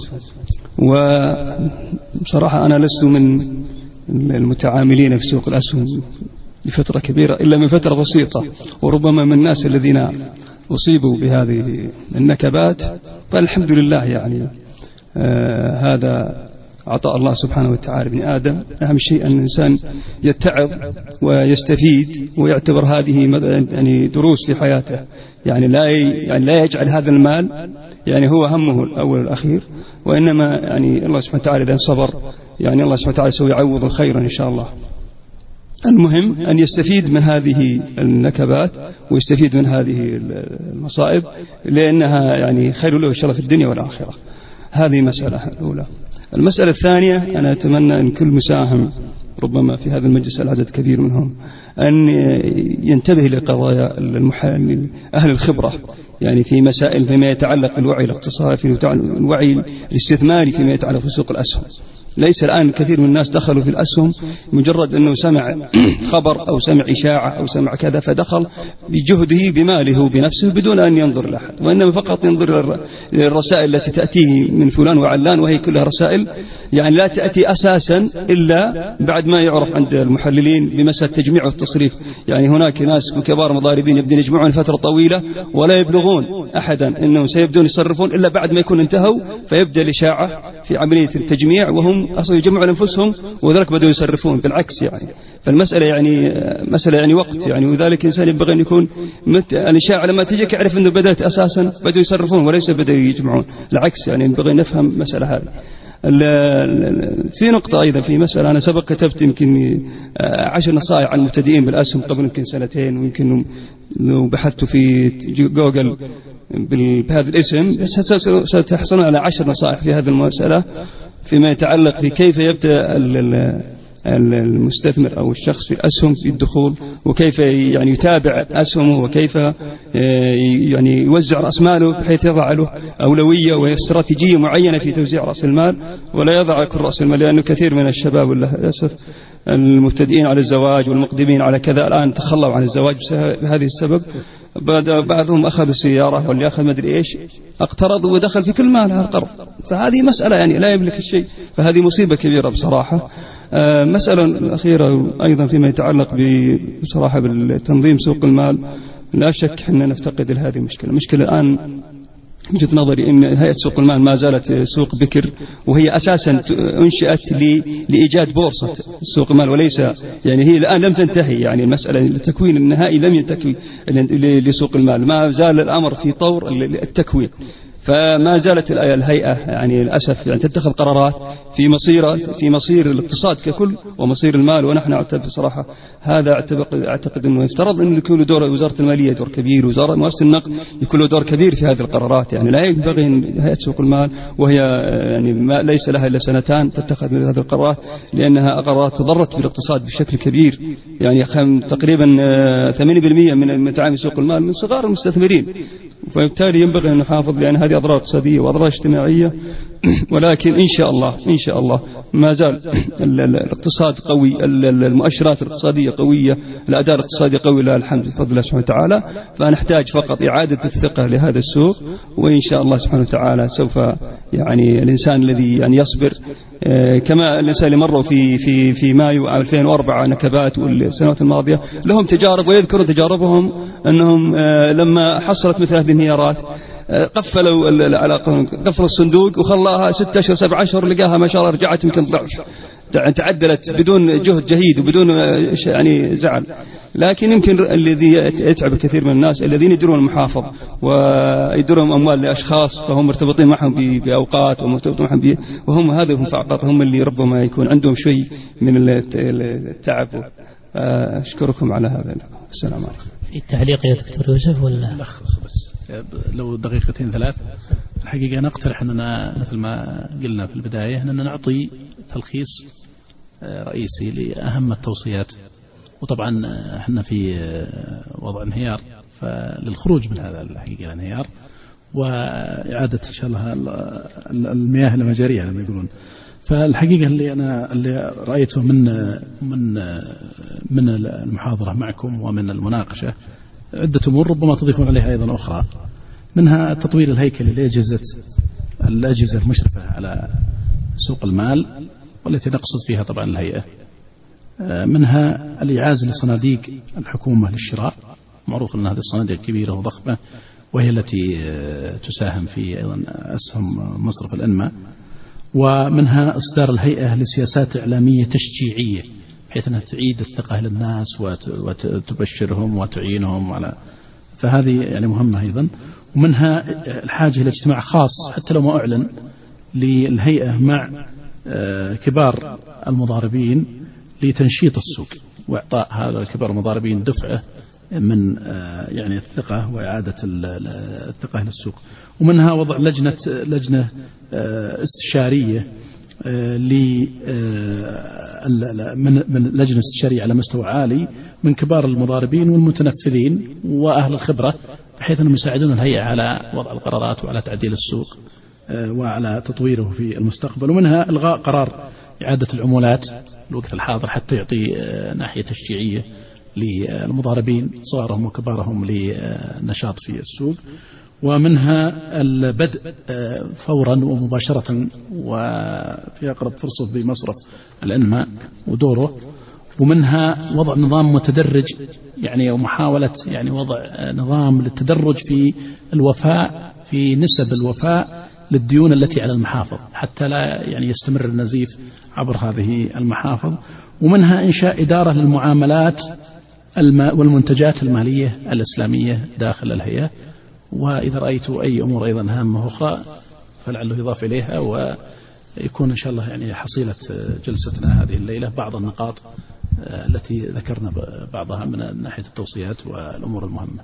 وبصراحة أنا لست من المتعاملين في سوق الأسهم لفترة كبيرة إلا من فترة بسيطة، وربما من الناس الذين أصيبوا بهذه النكبات، فالحمد لله يعني آه هذا عطاء الله سبحانه وتعالى ابن آدم. أهم شيء أن الإنسان يتعظ ويستفيد ويعتبر هذه يعني دروس في حياته، يعني لا يعني لا يجعل هذا المال يعني هو همه الأول والأخير، وإنما يعني الله سبحانه وتعالى إذا صبر يعني الله سبحانه وتعالى سوف يعوض خيرا إن شاء الله. المهم أن يستفيد من هذه النكبات ويستفيد من هذه المصائب، لأنها يعني خير له إن شاء الله في الدنيا والآخرة. هذه مسألة الأولى. المسألة الثانية، أنا أتمنى أن كل مساهم ربما في هذا المجلس العدد كبير منهم أن ينتبه لقضايا أهل الخبرة، يعني في مسائل فيما يتعلق بالوعي الاقتصادي، في الوعي الاستثماري فيما يتعلق بسوق الأسهم. ليس الآن كثير من الناس دخلوا في الأسهم مجرد أنه سمع خبر أو سمع إشاعة أو سمع كذا فدخل بجهده بماله بنفسه بدون أن ينظر لأحد، وإنما فقط ينظر للرسائل التي تأتيه من فلان وعلان، وهي كلها رسائل يعني لا تأتي أساسا إلا بعد ما يعرف عند المحللين بمسألة التجميع والتصريف. يعني هناك ناس كبار مضاربين يبدون يجمعون فترة طويلة ولا يبلغون أحدا أنهم سيبدون يصرفون إلا بعد ما يكون انتهوا، فيبدأ الإشاعة في عملية التجميع وهم أصلا يجمعوا أنفسهم وذلك بدأوا يصرفون بالعكس. يعني فالمسألة يعني مسألة يعني وقت يعني، وذلك الإنسان ينبغي أن يكون الإشاعة لما تجيك يعرف أنه بدأت أساسا بدأوا يصرفون وليس بدأوا يجمعون، العكس يعني ينبغي نفهم مسألة هذه. في نقطة أيضا في مسألة أنا سبق كتبت يمكن عشر نصائح عن المبتدئين بالأسهم قبل يمكن سنتين، ويمكن لو بحثت في جوجل بهذا الاسم ستحصلون على عشر نصائح في هذه المسألة فيما يتعلق في كيف يبدأ المستثمر أو الشخص في أسهم في الدخول، وكيف يعني يتابع أسهمه، وكيف يعني يوزع رأس ماله بحيث يضع له أولوية واستراتيجية معينة في توزيع رأس المال، ولا يضع كل رأس المال، لأنه كثير من الشباب للأسف المبتدئين على الزواج والمقدمين على كذا الآن تخلوا عن الزواج بهذه السبب. بعضهم أخذ السيارة واللي أخذ مدري إيش اقترض ودخل في كل مال هذا القرض، فهذه مسألة يعني لا يملك الشيء، فهذه مصيبة كبيرة بصراحة. مسألة الأخيرة أيضا فيما يتعلق بصراحة بالتنظيم سوق المال، لا شك أننا نفتقد لهذه المشكلة. مشكلة الآن وجهة نظري أن هيئة سوق المال ما زالت سوق بكر، وهي أساسا أنشئت لإيجاد بورصة سوق المال، وليس يعني هي الآن لم تنتهي، يعني المسألة التكوين النهائي لم ينتهي لسوق المال، ما زال الأمر في طور التكوين، فما زالت الهيئة يعني للأسف يعني تتخذ قرارات في مصير في مصير الاقتصاد ككل ومصير المال. ونحن نعتبر بصراحة هذا أعتقد أعتقد أنه يفترض أن يكون له دور وزارة المالية دور كبير، وزارة مؤسسة النقد يكون له دور كبير في هذه القرارات. يعني لا ينبغي هيئة سوق المال وهي يعني ما ليس لها إلا سنتان تتخذ هذه القرارات، لأنها قرارات تضرت بالاقتصاد بشكل كبير. يعني تقريبا ثمانين بالمئة من متعامل سوق المال من صغار المستثمرين، فبالتالي ينبغي أن نحافظ، لأن هذه أضرار اقتصادية وأضرار اجتماعية. ولكن إن شاء الله إن شاء الله ما زال الاقتصاد قوي، المؤشرات الاقتصادية قوية، الأداء الاقتصادي قوي لله الحمد بفضل الله سبحانه وتعالى، فنحتاج فقط إعادة الثقة لهذا السوق. وإن شاء الله سبحانه وتعالى سوف يعني الإنسان الذي يعني يصبر كما الإنسان اللي مروا في في في مايو ألفين وأربعة نكبات والسنوات الماضية لهم تجارب، ويذكرون تجاربهم أنهم لما حصلت مثل هذه الانهيارات قفلوا العلاقة، قفلوا الصندوق وخلاها ستة أشهر سبعة أشهر، لقاها ما شاء الله رجعت يمكن ضعف، تعدلت بدون جهد جهيد وبدون يعني زعل. لكن يمكن الذي يتعب الكثير من الناس الذين يدرون المحافظ ويدرون أموال لأشخاص فهم مرتبطين معهم بأوقات ومرتبطين معهم وهم هذا هم فقط هم اللي ربما يكون عندهم شيء من التعب. أشكركم على هذا. السلام عليكم. التعليق يا دكتور يوسف ولا لخص بس لو دقيقتين ثلاث. الحقيقة نقترح أننا مثل ما قلنا في البداية أننا نعطي تلخيص رئيسي لأهم التوصيات، وطبعا احنا في وضع انهيار، فللخروج من هذا الحقيقة الانهيار وإعادة إن شاء الله المياه المجارية لما يقولون. فالحقيقة اللي أنا اللي رأيته من من من المحاضرة معكم ومن المناقشة عدة أمور ربما تضيفون عليها أيضا أخرى، منها تطوير الهيكل لأجهزة الأجهزة المشرفة على سوق المال والتي نقصد فيها طبعا الهيئة، منها الإعازة لصناديق الحكومة للشراء، معروف أن هذه الصناديق كبيرة وضخمة وهي التي تساهم في أيضا أسهم مصرف الأنماء. ومنها إصدار الهيئة لسياسات إعلامية تشجيعية بحيث أنها تعيد الثقة للناس وتبشرهم وتعينهم على، فهذه يعني مهمة أيضا. ومنها الحاجة إلى اجتماع خاص حتى لو ما أعلن للهيئة مع كبار المضاربين لتنشيط السوق وإعطاء هذا كبار المضاربين دفعة من يعني الثقة وإعادة الثقة للسوق. ومنها وضع لجنة لجنة استشارية من لجنة استشارية على مستوى عالي من كبار المضاربين والمتنفذين وأهل الخبرة بحيث أنهم يساعدون الهيئة على وضع القرارات وعلى تعديل السوق وعلى تطويره في المستقبل. ومنها إلغاء قرار إعادة العمولات الوقت الحاضر حتى يعطي ناحية تشجيعية للمضاربين صغارهم وكبارهم لنشاط في السوق. ومنها البدء فورا ومباشرة وفي أقرب فرصة بمصرف الأنماء ودوره. ومنها وضع نظام متدرج يعني ومحاولة يعني وضع نظام للتدرج في الوفاء في نسب الوفاء للديون التي على المحافظ حتى لا يعني يستمر النزيف عبر هذه المحافظ. ومنها إنشاء إدارة للمعاملات والمنتجات المالية الإسلامية داخل الهيئة. وإذا رأيتوا أي أمور أيضا هامة أخرى فلعله يضاف إليها ويكون إن شاء الله يعني حصيلة جلستنا هذه الليلة بعض النقاط التي ذكرنا بعضها من ناحية التوصيات والأمور المهمة.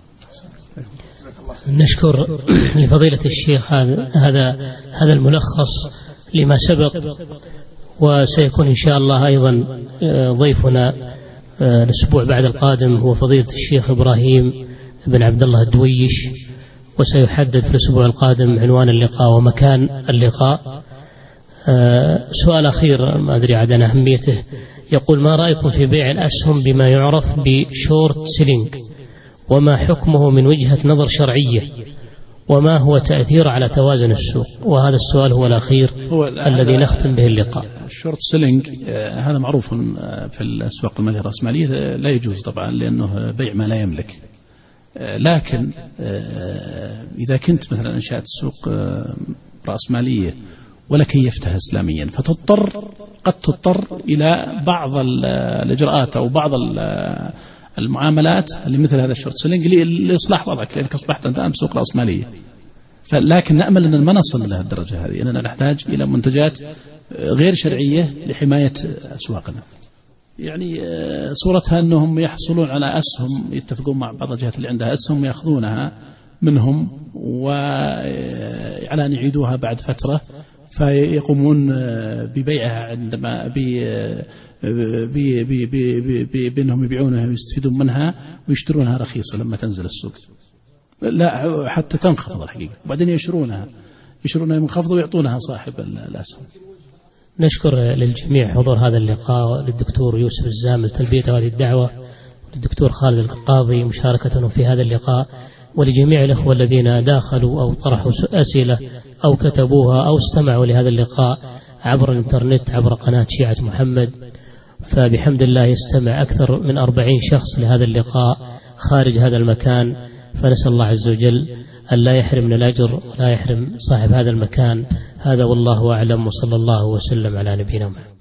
نشكر لفضيلة الشيخ هذا هذا هذا الملخص لما سبق. وسيكون إن شاء الله أيضا ضيفنا الأسبوع بعد القادم هو فضيلة الشيخ إبراهيم بن عبد الله الدويش، وسيحدد في الأسبوع القادم عنوان اللقاء ومكان اللقاء. سؤال أخير ما أدري عن أهميته، يقول: ما رأيكم في بيع الأسهم بما يعرف بشورت سيلينج، وما حكمه من وجهة نظر شرعية، وما هو تأثير على توازن السوق؟ وهذا السؤال هو الأخير هو الذي نختم به اللقاء. الشورت سيلينج هذا معروف في الأسواق المالية الرأسمالية لا يجوز طبعا لأنه بيع ما لا يملك. لكن إذا كنت مثلا أنشأت سوق رأسمالية ولا كيفتها إسلاميا فتضطر قد تضطر إلى بعض الإجراءات أو بعض المعاملات اللي مثل هذا الشورت سيلينج لإصلاح وضعك لأنك أصبحت أنت أمام سوق رأسمالية. لكن نأمل أن ما نصل إلى الدرجة هذه، أننا نحتاج إلى منتجات غير شرعية لحماية أسواقنا. يعني صورتها أنهم يحصلون على أسهم، يتفقون مع بعض الجهات اللي عندها أسهم يأخذونها منهم وعلى أن يعيدوها بعد فترة فيقومون ببيعها عندما بأنهم يبيعونها ويستفيدون منها ويشترونها رخيصة لما تنزل السوق، لا حتى تنخفض الحقيقة، وبعدين يشترونها يشترونها منخفضة ويعطونها صاحب الأسهم. نشكر للجميع حضور هذا اللقاء، للدكتور يوسف الزامل تلبية هذه الدعوة، للدكتور خالد القاضي مشاركته في هذا اللقاء، ولجميع الأخوة الذين داخلوا أو طرحوا أسئلة أو كتبوها أو استمعوا لهذا اللقاء عبر الإنترنت عبر قناة شيعة محمد. فبحمد الله يستمع أكثر من أربعين شخص لهذا اللقاء خارج هذا المكان، فنسأل الله عز وجل أن لا يحرمنا الأجر ولا يحرم صاحب هذا المكان. هذا والله أعلم، وصلى الله وسلم على نبينا محمد.